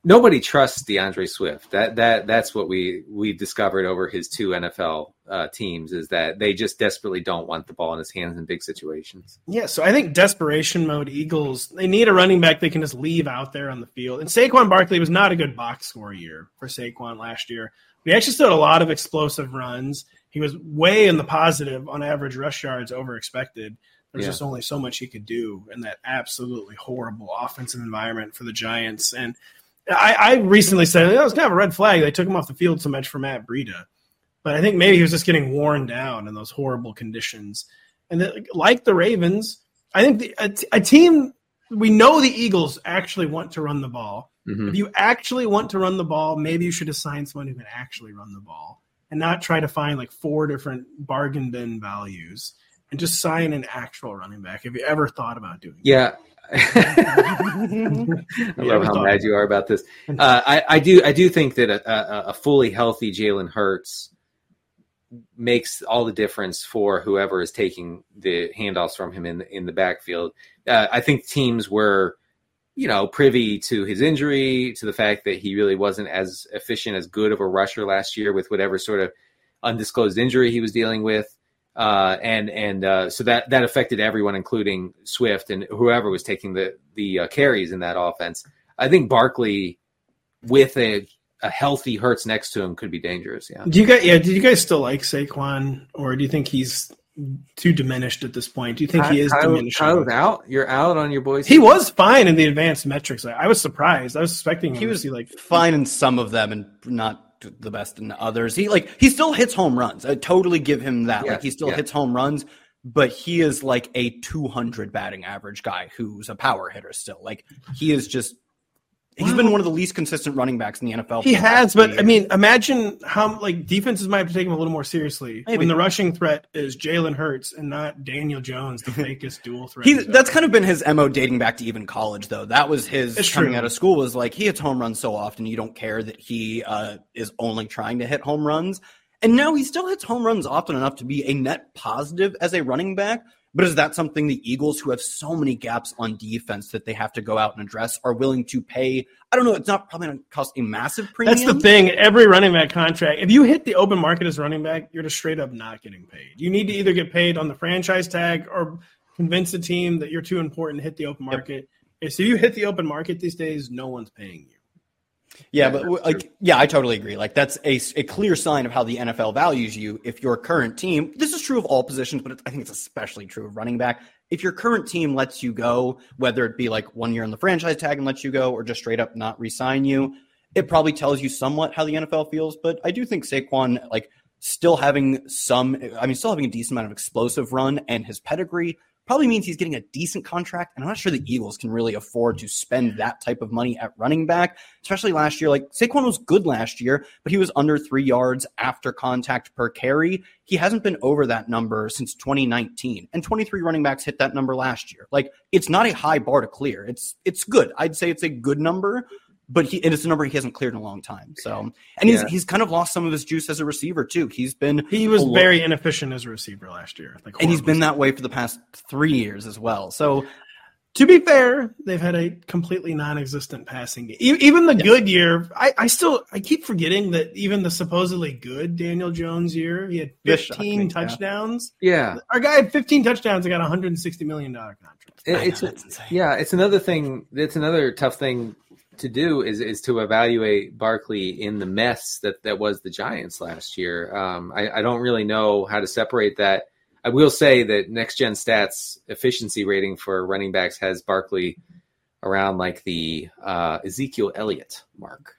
nobody trusts DeAndre Swift. That's what we discovered over his 2 NFL teams, is that they just desperately don't want the ball in his hands in big situations. Yeah, so I think desperation mode Eagles, they need a running back they can just leave out there on the field. And Saquon Barkley was not a good box score year for Saquon last year. He actually still had a lot of explosive runs. He was way in the positive on average rush yards over expected. There's just only so much he could do in that absolutely horrible offensive environment for the Giants. And I recently said it was kind of a red flag. They took him off the field so much for Matt Breida. But I think maybe he was just getting worn down in those horrible conditions. And like the Ravens, I think a team – we know the Eagles actually want to run the ball. Mm-hmm. If you actually want to run the ball, maybe you should assign someone who can actually run the ball and not try to find like 4 different bargain bin values. And just sign an actual running back. Have you ever thought about doing that? Yeah. I love how mad you are about this. I do think that a fully healthy Jalen Hurts makes all the difference for whoever is taking the handoffs from him in the backfield. I think teams were, privy to his injury, to the fact that he really wasn't as efficient, as good of a rusher last year with whatever sort of undisclosed injury he was dealing with. So that affected everyone, including Swift and whoever was taking the carries in that offense. I think Barkley, with a healthy Hurts next to him, could be dangerous. Yeah. Did you guys still like Saquon, or do you think he's too diminished at this point? Do you think he is diminished? Kyle's out. You're out on your boys. He was fine in the advanced metrics. I was surprised. I was expecting him to be fine in some of them and not the best in others. He still hits home runs. I totally give him that. Yeah, he still hits home runs, but he is like a 200 batting average guy who's a power hitter still. He's been one of the least consistent running backs in the NFL. He has, but I mean, imagine how defenses might have to take him a little more seriously when the rushing threat is Jalen Hurts and not Daniel Jones, the fakest dual threat. That's kind of been his MO dating back to even college, though. That was his coming out of school, was like he hits home runs so often you don't care that he is only trying to hit home runs. And now he still hits home runs often enough to be a net positive as a running back. But is that something the Eagles, who have so many gaps on defense that they have to go out and address, are willing to pay? I don't know. It's not probably going to cost a massive premium. That's the thing. Every running back contract, if you hit the open market as running back, you're just straight up not getting paid. You need to either get paid on the franchise tag or convince a team that you're too important to hit the open market. Yep. So you hit the open market these days, no one's paying you. Yeah, but I totally agree. That's a clear sign of how the NFL values you. If your current team, this is true of all positions, but I think it's especially true of running back. If your current team lets you go, whether it be 1 year on the franchise tag and lets you go, or just straight up not re-sign you, it probably tells you somewhat how the NFL feels. But I do think Saquon, still having a decent amount of explosive run and his pedigree probably means he's getting a decent contract, and I'm not sure the Eagles can really afford to spend that type of money at running back, especially last year. Saquon was good last year, but he was under 3 yards after contact per carry. He hasn't been over that number since 2019, and 23 running backs hit that number last year. It's not a high bar to clear. It's good. I'd say it's a good number, but it's a number he hasn't cleared in a long time. So, and he's kind of lost some of his juice as a receiver too. He was very inefficient as a receiver last year, and he's been that way for the past 3 years as well. So, to be fair, they've had a completely non-existent passing game. Even the good year, I keep forgetting that even the supposedly good Daniel Jones year, he had 15 touchdowns. Yeah, our guy had 15 touchdowns and got a $160 million contract. It's another thing. It's another tough thing to do is to evaluate Barkley in the mess that was the Giants last year. I don't really know how to separate that. I will say that Next Gen Stats efficiency rating for running backs has Barkley around the Ezekiel Elliott mark.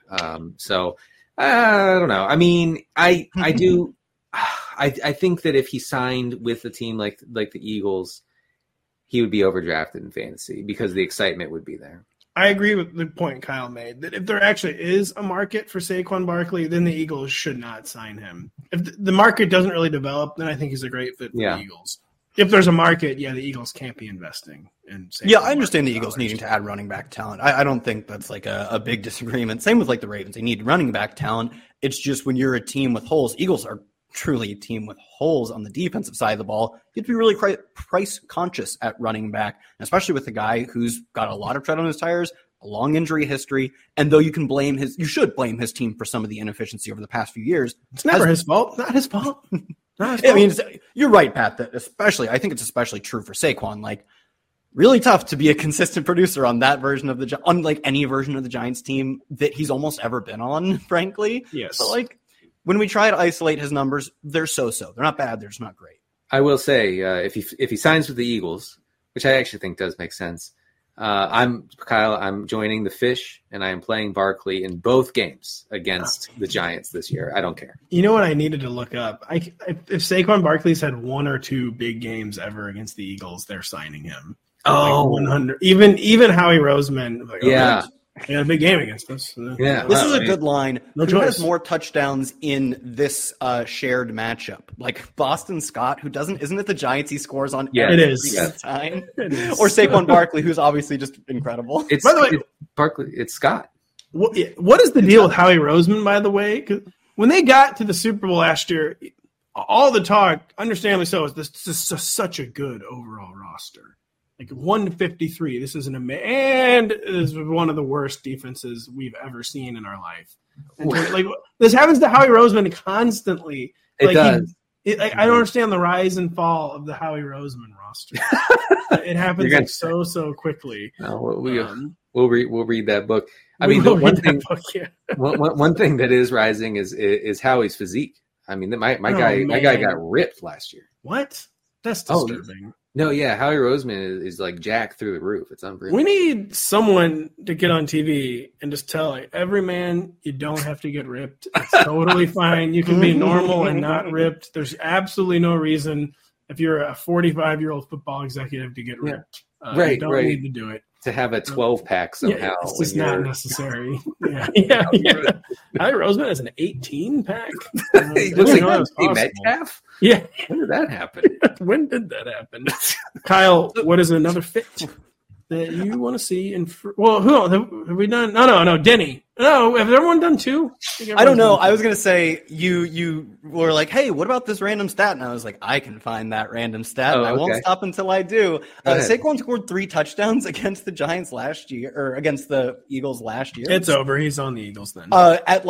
So I don't know. I mean, I think that if he signed with a team like the Eagles, he would be overdrafted in fantasy because the excitement would be there. I agree with the point Kyle made that if there actually is a market for Saquon Barkley, then the Eagles should not sign him. If the market doesn't really develop, then I think he's a great fit for the Eagles. If there's a market, the Eagles can't be investing in Saquon. Yeah, I understand the Eagles needing to add running back talent. I don't think that's a big disagreement. Same with the Ravens. They need running back talent. It's just when you're a team with holes, Eagles are truly a team with holes on the defensive side of the ball. You have to be really price conscious at running back, and especially with a guy who's got a lot of tread on his tires, a long injury history. And though you should blame his team for some of the inefficiency over the past few years. It's never his fault. Not his fault. I mean, you're right, Pat, that I think it's especially true for Saquon. Like, really tough to be a consistent producer on that version of unlike any version of the Giants team that he's almost ever been on, frankly. Yes. But like, when we try to isolate his numbers, they're so-so. They're not bad. They're just not great. I will say, if he signs with the Eagles, which I actually think does make sense, I'm joining the Fish, and I am playing Barkley in both games against the Giants this year. I don't care. You know what I needed to look up? If Saquon Barkley's had one or two big games ever against the Eagles, they're signing him. Oh, 100. Even Howie Roseman. Like, yeah. He had a big game against us. Yeah. This is a good line. No Who choice. has more touchdowns in this shared matchup? Like Boston Scott, isn't it the Giants he scores on it every is. single time? It is. Or Saquon Barkley, who's obviously just incredible. By the way, it's Barkley. It's Scott. What is the deal with Howie Roseman, by the way? 'Cause when they got to the Super Bowl last year, all the talk, understandably so, is this is such a good overall roster. Like 153, this is and this is one of the worst defenses we've ever seen in our life. And like this happens to Howie Roseman constantly. It does. I don't understand the rise and fall of the Howie Roseman roster. It happens like so quickly. No, we'll read that book. I mean, one thing that is rising is Howie's physique. I mean, my guy got ripped last year. What? That's disturbing. No, yeah, Howie Roseman is like jacked through the roof. It's unreal. We need someone to get on TV and just tell every man you don't have to get ripped. It's totally fine. You can be normal and not ripped. There's absolutely no reason if you're a 45-year-old football executive to get ripped. Right, you don't need to do it. To have a 12-pack somehow. Yeah, it's just not necessary. Yeah. Howie Roseman has an 18-pack. He looks like a Metcalf? Yeah. When did that happen? When did that happen? Kyle, what is another fit that you want to see? Have we done? No, Denny. No, have everyone done two? I don't know. I was going to say, you were like, hey, what about this random stat? And I was like, I can find that random stat, and I won't stop until I do. Saquon scored 3 touchdowns against the Giants last year, or against the Eagles last year. It's over. He's on the Eagles then. At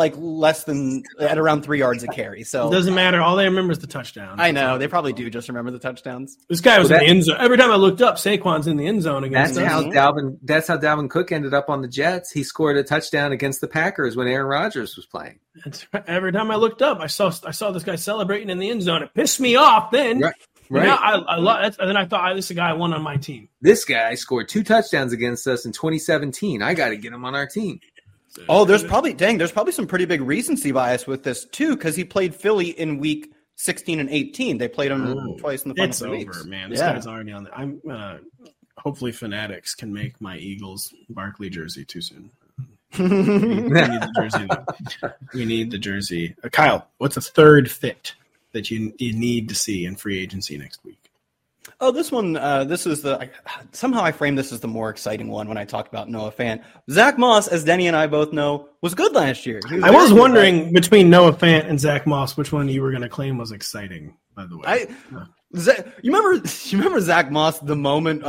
around 3 yards a carry. So it doesn't matter. All they remember is the touchdown. I know. They probably do just remember the touchdowns. This guy was in the end zone. Every time I looked up, Saquon's in the end zone against That's how Dalvin Cook ended up on the Jets. He scored a touchdown against the Packers when Aaron Rodgers was playing. Every time I looked up, I saw this guy celebrating in the end zone. It pissed me off then. Right. Now I love it. And then I thought, this is a guy I want on my team. This guy scored 2 touchdowns against us in 2017. I got to get him on our team. Oh, there's probably some pretty big recency bias with this too, because he played Philly in week 16 and 18. They played him twice in the final 3 weeks. It's over, man. This guy's already on there. I'm hopefully Fanatics can make my Eagles Barkley jersey too soon. We need the jersey. We need the jersey. Kyle, what's a third fit that you need to see in free agency next week? Oh, this one. Somehow I framed this as the more exciting one when I talked about Noah Fant. Zach Moss, as Denny and I both know, was good last year. I was wondering between Noah Fant and Zach Moss, which one you were going to claim was exciting. By the way, you remember Zach Moss? The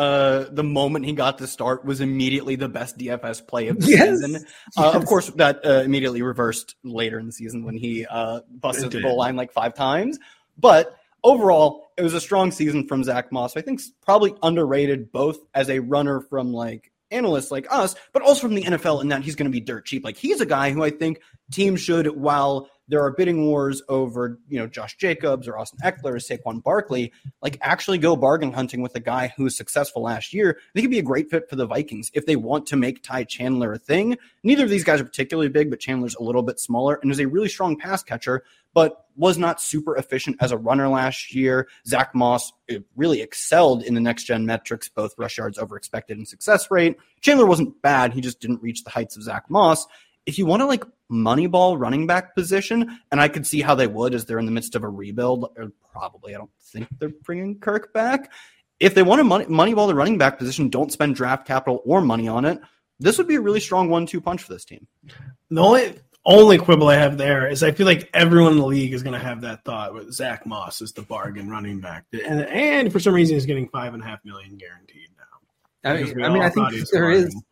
moment he got to start was immediately the best DFS play of the season. Yes. Of course, that immediately reversed later in the season when he busted the goal line like 5 times. But overall, it was a strong season from Zach Moss. I think probably underrated both as a runner from like analysts like us, but also from the NFL in that he's going to be dirt cheap. Like he's a guy who I think teams should, while there are bidding wars over, Josh Jacobs or Austin Eckler or Saquon Barkley, like actually go bargain hunting with a guy who was successful last year. They could be a great fit for the Vikings if they want to make Ty Chandler a thing. Neither of these guys are particularly big, but Chandler's a little bit smaller and is a really strong pass catcher, but was not super efficient as a runner last year. Zach Moss really excelled in the next-gen metrics, both rush yards over expected and success rate. Chandler wasn't bad. He just didn't reach the heights of Zach Moss. If you want to like moneyball running back position, and I could see how they would as they're in the midst of a rebuild, or probably I don't think they're bringing Kirk back. If they want to moneyball the running back position, don't spend draft capital or money on it. This would be a really strong 1-2 punch for this team. The only quibble I have there is I feel like everyone in the league is going to have that thought with Zach Moss as the bargain running back. And for some reason he's getting $5.5 million guaranteed now. I think there is.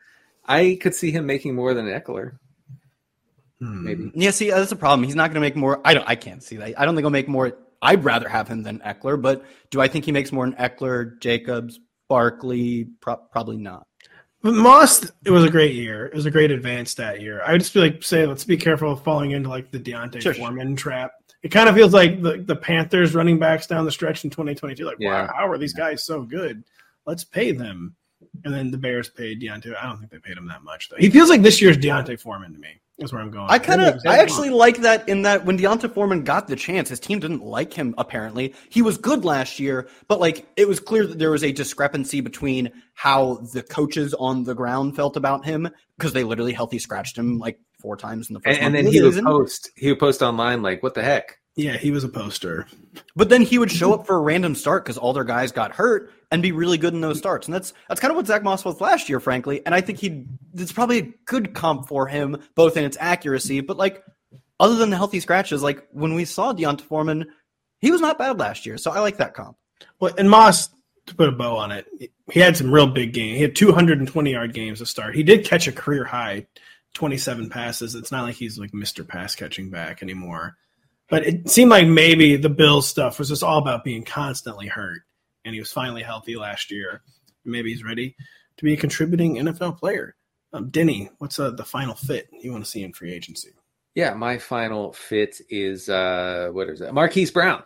I could see him making more than Eckler. Maybe. Yeah, see, that's the problem. He's not going to make more. I can't see that. I don't think he'll make more. I'd rather have him than Eckler, but do I think he makes more than Eckler, Jacobs, Barkley? Probably not. But Moss, it was a great year. It was a great advance that year. I would just say, let's be careful of falling into like the Deontay Foreman trap. It kind of feels like the Panthers running backs down the stretch in 2022. Like, wow, how are these guys so good? Let's pay them. And then the Bears paid Deontay. I don't think they paid him that much, though. He feels like this year's Deontay Foreman to me. That's where I'm going. I actually like that in that when Deontay Foreman got the chance, his team didn't like him, apparently. He was good last year, but like it was clear that there was a discrepancy between how the coaches on the ground felt about him, because they literally healthy scratched him like 4 times in the first and then he would post online like, what the heck? Yeah, he was a poster. But then he would show up for a random start because all their guys got hurt and be really good in those starts. And that's kind of what Zach Moss was last year, frankly. And I think it's probably a good comp for him, both in its accuracy, but like other than the healthy scratches, like when we saw Deontay Foreman, he was not bad last year. So I like that comp. Well, and Moss, to put a bow on it, he had some real big games. He had 220-yard games to start. He did catch a career high 27 passes. It's not like he's like Mr. Pass catching back anymore. But it seemed like maybe the Bills stuff was just all about being constantly hurt, and he was finally healthy last year. Maybe he's ready to be a contributing NFL player. Denny, what's the final fit you want to see in free agency? Yeah, my final fit is Marquise Brown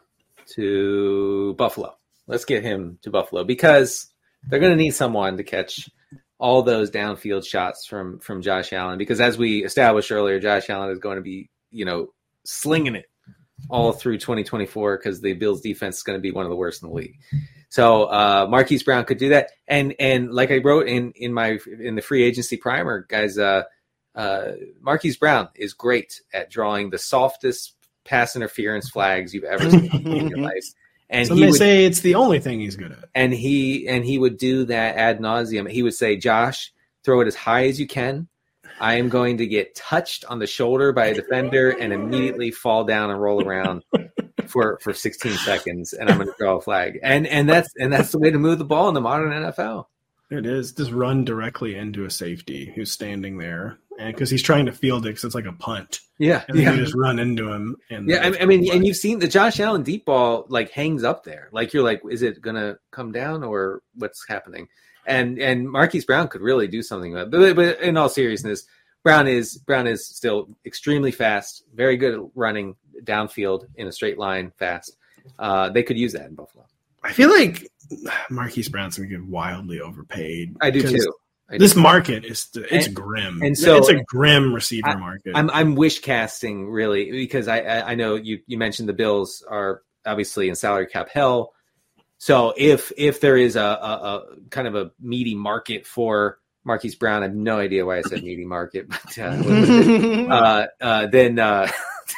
to Buffalo. Let's get him to Buffalo because they're going to need someone to catch all those downfield shots from Josh Allen. Because as we established earlier, Josh Allen is going to be slinging it all through 2024 because the Bills defense is going to be one of the worst in the league. So Marquise Brown could do that. And like I wrote in the free agency primer, guys, Marquise Brown is great at drawing the softest pass interference flags you've ever seen in your life. And some may say it's the only thing he's good at. And he would do that ad nauseum. He would say, Josh, throw it as high as you can. I am going to get touched on the shoulder by a defender and immediately fall down and roll around for 16 seconds, and I'm going to draw a flag. And that's the way to move the ball in the modern NFL. It is. Just run directly into a safety who's standing there, and because he's trying to field it, because it's like a punt. Yeah, and then you just run into him. And I mean, and you've seen the Josh Allen deep ball like hangs up there. Like you're like, is it going to come down or what's happening? And Marquise Brown could really do something about it. But in all seriousness, Brown is still extremely fast, very good at running downfield in a straight line fast. They could use that in Buffalo. I feel like Marquise Brown's going to get wildly overpaid. I do too. This market it's grim. And so it's a grim receiver market. I'm wish casting really because I know you mentioned the Bills are obviously in salary cap hell. So if there is a kind of a meaty market for Marquise Brown, I have no idea why I said meaty market, but then yikes.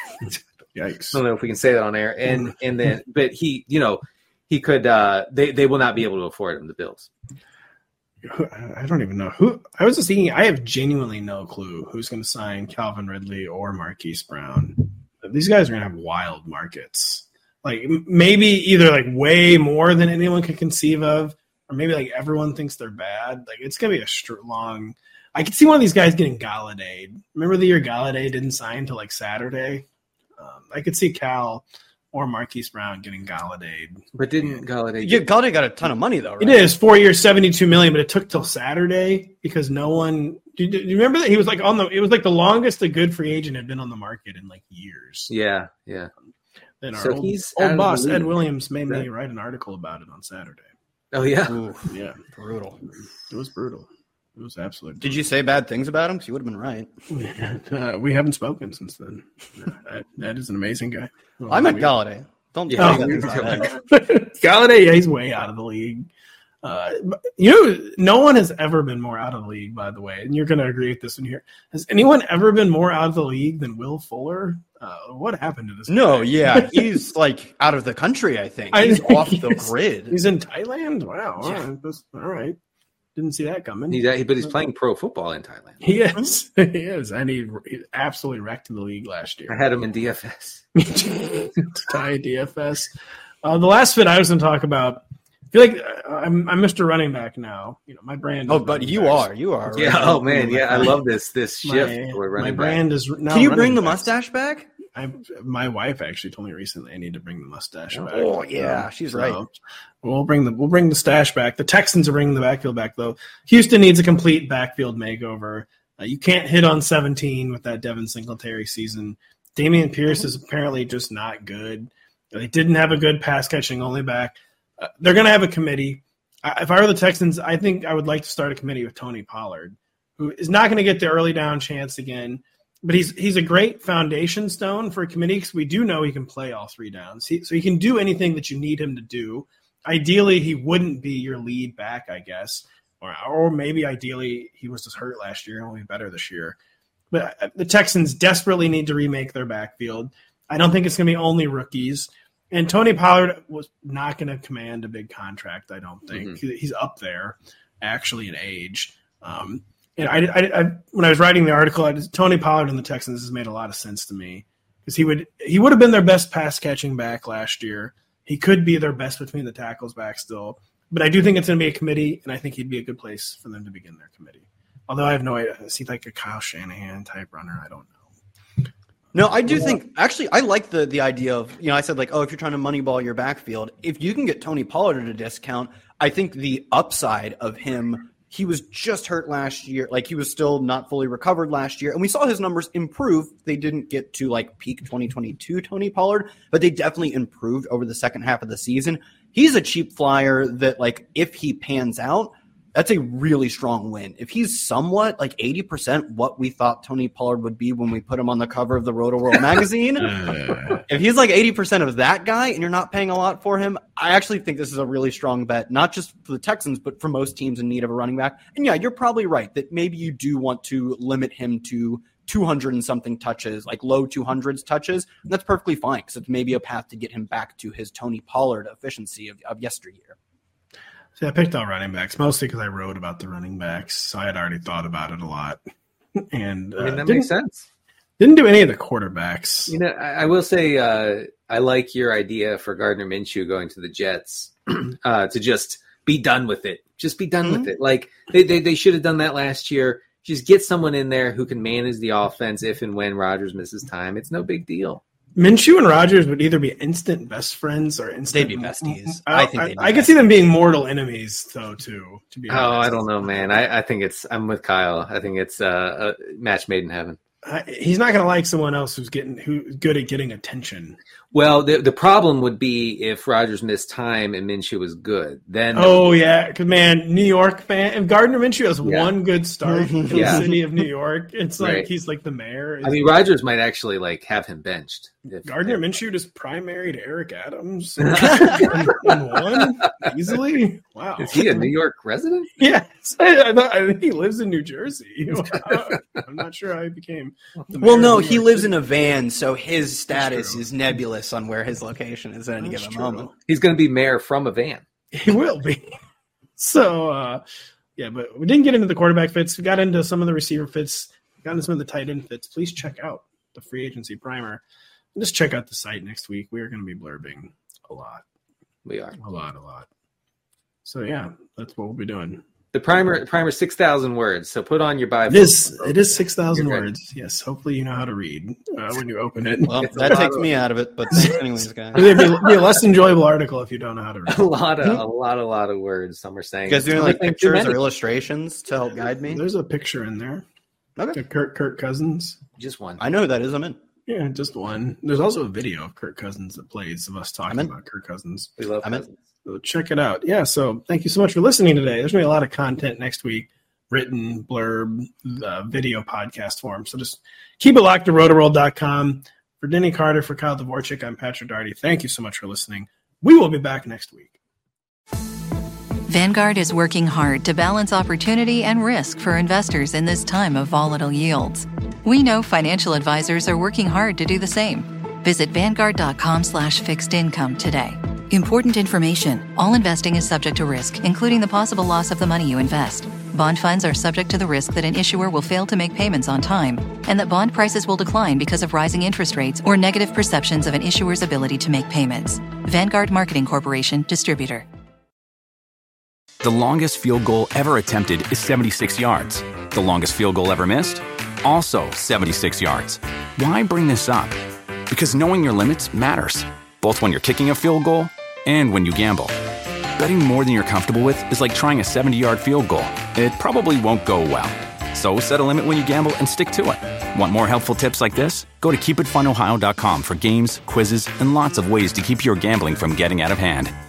I don't know if we can say that on air. And then, but he could. They will not be able to afford him. The Bills. I don't even know who. I was just thinking. I have genuinely no clue who's going to sign Calvin Ridley or Marquise Brown. These guys are going to have wild markets. Like maybe either like way more than anyone could conceive of, or maybe like everyone thinks they're bad. Like it's gonna be a long. I could see one of these guys getting Galladay. Remember the year Galladay didn't sign until like Saturday? I could see Cal or Marquise Brown getting Galladay. But didn't Galladay? Yeah, Galladay got a ton of money though, right? It is 4 years, $72 million, but it took till Saturday because no one. Do you remember that he was like it was like the longest a good free agent had been on the market in like years. Yeah. Then our old boss Ed Williams made me write an article about it on Saturday. Oh yeah, yeah, brutal. It was brutal. It was absolutely. Did you say bad things about him? Because you would have been right. We haven't spoken since then. That is an amazing guy. I meant Galladay. Don't say bad things about him. Galladay, he's way out of the league. No one has ever been more out of the league, by the way, and you're going to agree with this one here. Has anyone ever been more out of the league than Will Fuller? What happened to this guy? Yeah, he's like out of the country, I think. He's off the grid. He's in Thailand? Wow. Yeah. All right. Didn't see that coming. But he's playing pro football in Thailand. He is. He is. And he absolutely wrecked the league last year. I had him in DFS. Thai DFS. The last fit I was going to talk about, I feel like I'm Mr. Running Back now. My brand. Oh, but you are. Yeah. Right? Oh man. Yeah. I love this shift. My brand is now. Can you bring the mustache back? My wife actually told me recently I need to bring the mustache back. Oh yeah, she's right. We'll bring the stash back. The Texans are bringing the backfield back though. Houston needs a complete backfield makeover. You can't hit on 17 with that Devin Singletary season. Dameon Pierce is apparently just not good. They didn't have a good pass catching only back. They're going to have a committee. If I were the Texans, I think I would like to start a committee with Tony Pollard, who is not going to get the early down chance again. But he's a great foundation stone for a committee because we do know he can play all 3 downs. So he can do anything that you need him to do. Ideally, he wouldn't be your lead back, I guess. Or maybe ideally he was just hurt last year and will be better this year. But the Texans desperately need to remake their backfield. I don't think it's going to be only rookies. And Tony Pollard was not going to command a big contract, I don't think. Mm-hmm. He's up there, actually, in age. And I when I was writing the article, Tony Pollard and the Texans has made a lot of sense to me because he would have been their best pass catching back last year. He could be their best between the tackles back still, but I do think it's going to be a committee, and I think he'd be a good place for them to begin their committee. Although I have no idea, is he like a Kyle Shanahan type runner? I don't know. No, I do think actually I like the idea of I said like if you're trying to moneyball your backfield, if you can get Tony Pollard at a discount, I think the upside of him. He was just hurt last year. Like he was still not fully recovered last year. And we saw his numbers improve. They didn't get to like peak 2022 Tony Pollard, but they definitely improved over the second half of the season. He's a cheap flyer that like, if he pans out, that's a really strong win. If he's somewhat like 80% what we thought Tony Pollard would be when we put him on the cover of the Roto-World magazine, if he's like 80% of that guy and you're not paying a lot for him, I actually think this is a really strong bet, not just for the Texans, but for most teams in need of a running back. And yeah, you're probably right that maybe you do want to limit him to 200 and something touches, like low 200s touches. And that's perfectly fine because it's maybe a path to get him back to his Tony Pollard efficiency of yesteryear. See, I picked out running backs mostly because I wrote about the running backs, so I had already thought about it a lot. And that makes sense. Didn't do any of the quarterbacks. I will say I like your idea for Gardner Minshew going to the Jets to just be done with it. Just be done with it. Like they should have done that last year. Just get someone in there who can manage the offense if and when Rodgers misses time. It's no big deal. Minshew and Rodgers would either be instant best friends or instant. They'd be besties. I could see them being mortal enemies, though, too. To be honest. I don't know, man. I think I'm with Kyle. I think it's a match made in heaven. He's not going to like someone else who's good at getting attention. Well, the problem would be if Rodgers missed time and Minshew was good. Then because man, New York fan. If Gardner Minshew has one good start in the city of New York, it's like he's like the mayor. I mean, Rodgers might actually like have him benched. Gardner Minshew just primaried Eric Adams and won easily. Wow, is he a New York resident? Yes, I think he lives in New Jersey. I'm not sure how he became. Well, no, he lives in a van, so his status is nebulous on where his location is at any given moment. He's going to be mayor from a van. He will be. So, but we didn't get into the quarterback fits. We got into some of the receiver fits. Got into some of the tight end fits. Please check out the free agency primer. And just check out the site next week. We are going to be blurbing a lot. We are. A lot. So, that's what we'll be doing. The primer 6,000 words. So put on your Bible. It is 6,000 words. Yes. Hopefully you know how to read when you open it. Well, that takes me out of it. But anyways, guys, it'd be a less enjoyable article if you don't know how to read. A lot of words. Some are saying. You guys doing like pictures or illustrations to help guide me? There's a picture in there. Okay. Kirk Cousins. Just one. I know who that is. I'm in. Yeah, just one. There's also a video of Kirk Cousins that plays of us talking about Kirk Cousins. We love Cousins. So check it out. Yeah, so thank you so much for listening today. There's going to be a lot of content next week, written, blurb, video podcast form. So just keep it locked to rotoworld.com. For Denny Carter, for Kyle Dvorchak, I'm Patrick Daugherty. Thank you so much for listening. We will be back next week. Vanguard is working hard to balance opportunity and risk for investors in this time of volatile yields. We know financial advisors are working hard to do the same. Visit Vanguard.com/fixed income today. Important information. All investing is subject to risk, including the possible loss of the money you invest. Bond funds are subject to the risk that an issuer will fail to make payments on time, and that bond prices will decline because of rising interest rates or negative perceptions of an issuer's ability to make payments. Vanguard Marketing Corporation, Distributor. The longest field goal ever attempted is 76 yards. The longest field goal ever missed? Also 76 yards. Why bring this up? Because knowing your limits matters, both when you're kicking a field goal and when you gamble. Betting more than you're comfortable with is like trying a 70-yard field goal. It probably won't go well. So set a limit when you gamble and stick to it. Want more helpful tips like this? Go to keepitfunohio.com for games, quizzes, and lots of ways to keep your gambling from getting out of hand.